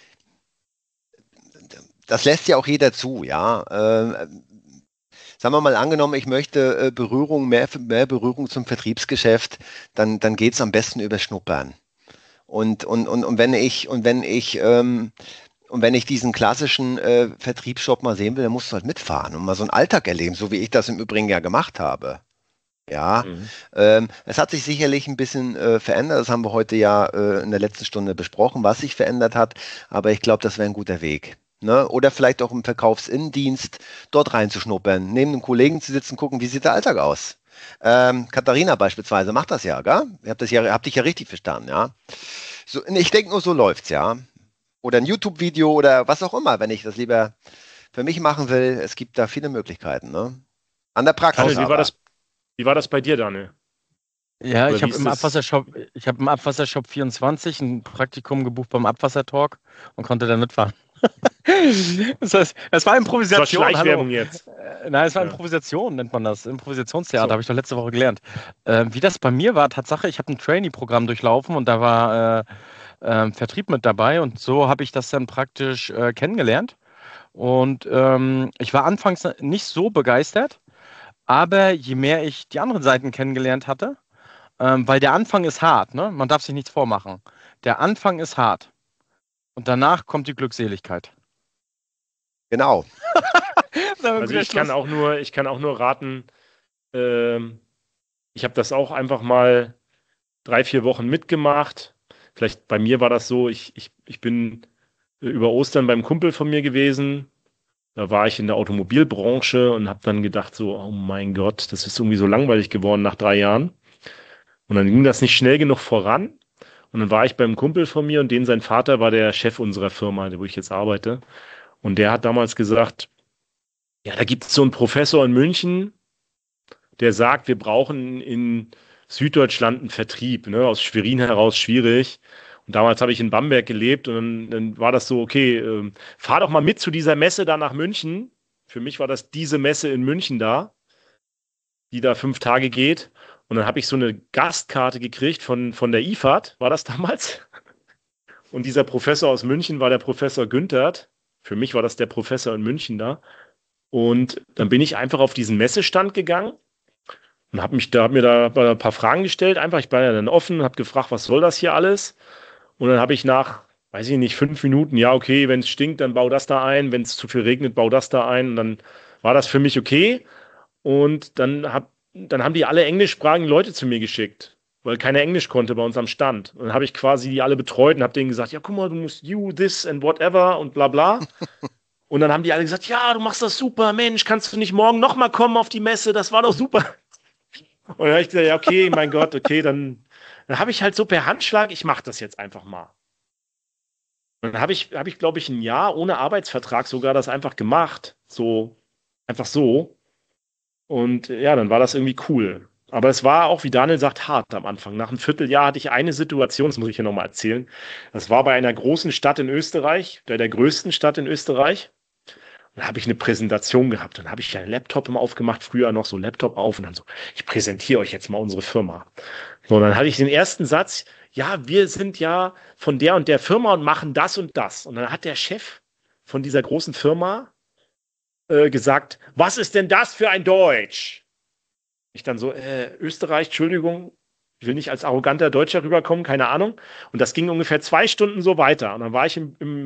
S3: das lässt ja auch jeder zu, ja. Sagen wir mal angenommen, ich möchte mehr Berührung zum Vertriebsgeschäft, dann geht es am besten über Schnuppern. Und wenn ich diesen klassischen Vertriebsjob mal sehen will, dann musst du halt mitfahren und mal so einen Alltag erleben, so wie ich das im Übrigen ja gemacht habe. Ja, es hat sich sicherlich ein bisschen verändert. Das haben wir heute ja in der letzten Stunde besprochen, was sich verändert hat. Aber ich glaube, das wäre ein guter Weg. Ne? Oder vielleicht auch im Verkaufsinnendienst dort reinzuschnuppern, neben einem Kollegen zu sitzen, gucken, wie sieht der Alltag aus. Katharina beispielsweise macht das ja, gell? Habt dich ja richtig verstanden, ja. So, ich denke nur, so läuft's, ja. Oder ein YouTube-Video oder was auch immer, wenn ich das lieber für mich machen will. Es gibt da viele Möglichkeiten, ne? An der Praxis.
S1: Daniel, wie war das bei dir, Daniel?
S2: Ja, ich habe im Abwassershop 24 ein Praktikum gebucht beim Abwassertalk und konnte da mitfahren. Das heißt, es war Improvisation.
S1: Das war Schleichwerbung jetzt.
S2: Nein, es war Improvisation, nennt man das. Improvisationstheater, habe ich doch letzte Woche gelernt. Wie das bei mir war, Tatsache, ich habe ein Trainee-Programm durchlaufen und da war Vertrieb mit dabei und so habe ich das dann praktisch kennengelernt. Und ich war anfangs nicht so begeistert, aber je mehr ich die anderen Seiten kennengelernt hatte, weil der Anfang ist hart, ne? Man darf sich nichts vormachen. Der Anfang ist hart und danach kommt die Glückseligkeit.
S3: Genau.
S1: Also ich kann auch nur raten, ich habe das auch einfach mal 3-4 Wochen mitgemacht. Vielleicht bei mir war das so, ich bin über Ostern beim Kumpel von mir gewesen. Da war ich in der Automobilbranche und habe dann gedacht so, oh mein Gott, das ist irgendwie so langweilig geworden nach 3 Jahren. Und dann ging das nicht schnell genug voran. Und dann war ich beim Kumpel von mir und sein Vater war der Chef unserer Firma, wo ich jetzt arbeite. Und der hat damals gesagt, ja, da gibt es so einen Professor in München, der sagt, wir brauchen in Süddeutschland einen Vertrieb, ne, aus Schwerin heraus schwierig. Und damals habe ich in Bamberg gelebt und dann war das so, okay, fahr doch mal mit zu dieser Messe da nach München. Für mich war das diese Messe in München da, die da 5 Tage geht. Und dann habe ich so eine Gastkarte gekriegt von der IFAD, war das damals? Und dieser Professor aus München war der Professor Günthert. Für mich war das der Professor in München da. Und dann bin ich einfach auf diesen Messestand gegangen und hab mir da ein paar Fragen gestellt. Einfach, ich war ja dann offen, habe gefragt, was soll das hier alles? Und dann habe ich nach, weiß ich nicht, 5 Minuten, ja, okay, wenn es stinkt, dann bau das da ein. Wenn es zu viel regnet, bau das da ein. Und dann war das für mich okay. Und dann haben die alle englischsprachigen Leute zu mir geschickt, weil keiner Englisch konnte bei uns am Stand. Und dann habe ich quasi die alle betreut und habe denen gesagt, ja, guck mal, du musst you, this and whatever und bla bla. Und dann haben die alle gesagt, ja, du machst das super, Mensch, kannst du nicht morgen nochmal kommen auf die Messe? Das war doch super. Und dann habe ich gesagt, ja, okay, mein Gott, okay, dann habe ich halt so per Handschlag, ich mache das jetzt einfach mal. Und dann habe ich, glaube ich, ein Jahr ohne Arbeitsvertrag sogar das einfach gemacht. So, einfach so. Und ja, dann war das irgendwie cool. Aber es war auch, wie Daniel sagt, hart am Anfang. Nach einem Vierteljahr hatte ich eine Situation, das muss ich hier nochmal erzählen. Das war bei einer großen Stadt in Österreich, der größten Stadt in Österreich. Und da habe ich eine Präsentation gehabt. Dann habe ich einen Laptop immer aufgemacht, früher noch so Laptop auf und dann so, ich präsentiere euch jetzt mal unsere Firma. So, und dann hatte ich den ersten Satz, ja, wir sind ja von der und der Firma und machen das und das. Und dann hat der Chef von dieser großen Firma gesagt, was ist denn das für ein Deutsch? Ich dann so, Österreich, Entschuldigung, ich will nicht als arroganter Deutscher rüberkommen, keine Ahnung. Und das ging ungefähr 2 Stunden so weiter. Und dann war ich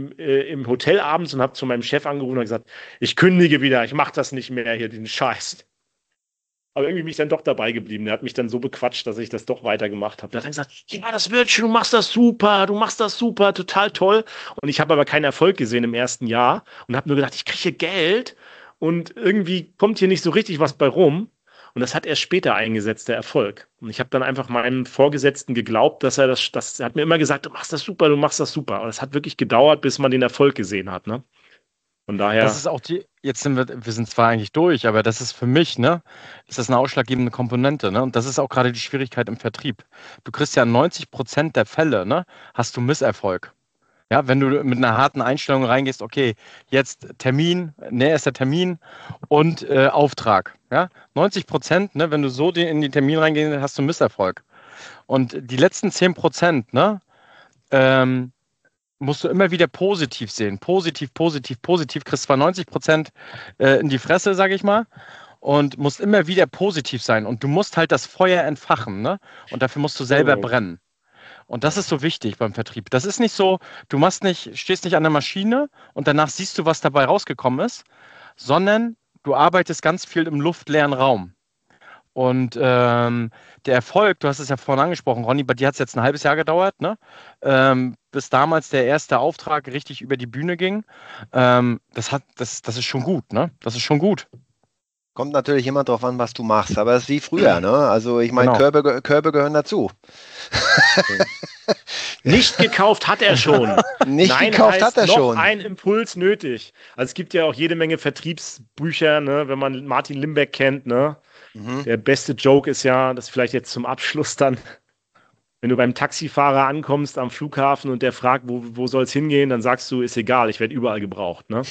S1: im Hotel abends und habe zu meinem Chef angerufen und gesagt, ich kündige wieder, ich mache das nicht mehr hier, den Scheiß. Aber irgendwie bin ich dann doch dabei geblieben. Der hat mich dann so bequatscht, dass ich das doch weitergemacht habe. Der hat dann gesagt, ja, das wird schon, du machst das super, total toll. Und ich habe aber keinen Erfolg gesehen im ersten Jahr und habe nur gedacht, ich kriege irgend und irgendwie kommt hier nicht so richtig was bei rum. Und das hat erst später eingesetzt, der Erfolg. Und ich habe dann einfach meinem Vorgesetzten geglaubt, dass er er hat mir immer gesagt, du machst das super. Aber es hat wirklich gedauert, bis man den Erfolg gesehen hat, ne? Von daher.
S2: Das ist auch jetzt sind wir sind zwar eigentlich durch, aber das ist für mich, ne, ist das eine ausschlaggebende Komponente, ne? Und das ist auch gerade die Schwierigkeit im Vertrieb. Du kriegst ja in 90% der Fälle, ne, hast du Misserfolg. Ja, wenn du mit einer harten Einstellung reingehst, okay, jetzt Termin, erster Termin und Auftrag. Ja, 90%, ne, wenn du so in die Termin reingehst, hast du Misserfolg. Und die letzten 10%, ne, musst du immer wieder positiv sehen. Positiv. Kriegst zwar 90% in die Fresse, sage ich mal, und musst immer wieder positiv sein. Und du musst halt das Feuer entfachen, ne? Und dafür musst du selber brennen. Und das ist so wichtig beim Vertrieb. Das ist nicht so, stehst nicht an der Maschine und danach siehst du, was dabei rausgekommen ist, sondern du arbeitest ganz viel im luftleeren Raum. Und der Erfolg, du hast es ja vorhin angesprochen, Ronny, bei dir hat es jetzt ein halbes Jahr gedauert, ne? Bis damals der erste Auftrag richtig über die Bühne ging. Das ist schon gut, ne? Das ist schon gut.
S3: Kommt natürlich immer drauf an, was du machst, aber es ist wie früher, ne? Also ich meine,
S2: Genau.
S3: Körbe gehören dazu.
S1: Nicht gekauft hat er schon.
S3: Nicht
S1: Nein,
S3: gekauft hat er
S1: noch
S3: schon.
S1: ein Impuls nötig. Also es gibt ja auch jede Menge Vertriebsbücher, ne, wenn man Martin Limbeck kennt, ne? Der beste Joke ist ja, das vielleicht jetzt zum Abschluss dann, wenn du beim Taxifahrer ankommst am Flughafen und der fragt, wo soll es hingehen, dann sagst du, ist egal, ich werde überall gebraucht, ne?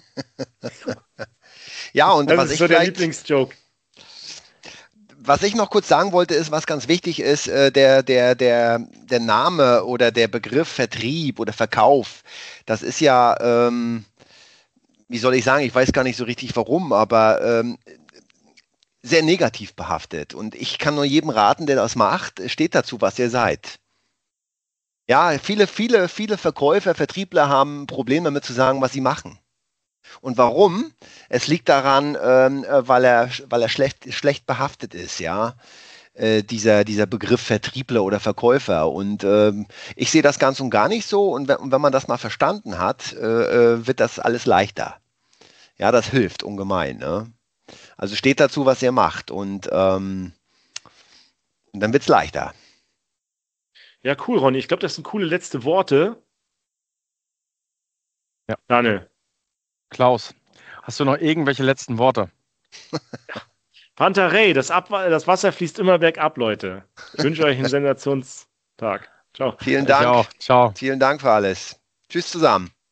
S3: Ja, und
S1: das ist so der Lieblingsjoke.
S3: Was ich noch kurz sagen wollte, ist, was ganz wichtig ist, der Name oder der Begriff Vertrieb oder Verkauf, das ist ja, wie soll ich sagen, ich weiß gar nicht so richtig warum, aber sehr negativ behaftet. Und ich kann nur jedem raten, der das macht, steht dazu, was ihr seid. Ja, viele Verkäufer, Vertriebler haben Probleme damit zu sagen, was sie machen. Und warum? Es liegt daran, weil er schlecht behaftet ist, ja. Dieser Begriff Vertriebler oder Verkäufer. Und ich sehe das ganz und gar nicht so. Und wenn man das mal verstanden hat, wird das alles leichter. Ja, das hilft ungemein. Ne? Also steht dazu, was ihr macht. Und dann wird es leichter.
S1: Ja, cool, Ronny. Ich glaube, das sind coole letzte Worte.
S2: Ja.
S1: Daniel.
S2: Klaus, hast du noch irgendwelche letzten Worte?
S1: Pantarei, das Wasser fließt immer bergab, Leute. Ich wünsche euch einen Sensationstag. Ciao.
S3: Vielen Dank.
S2: Ciao.
S3: Vielen Dank für alles. Tschüss zusammen.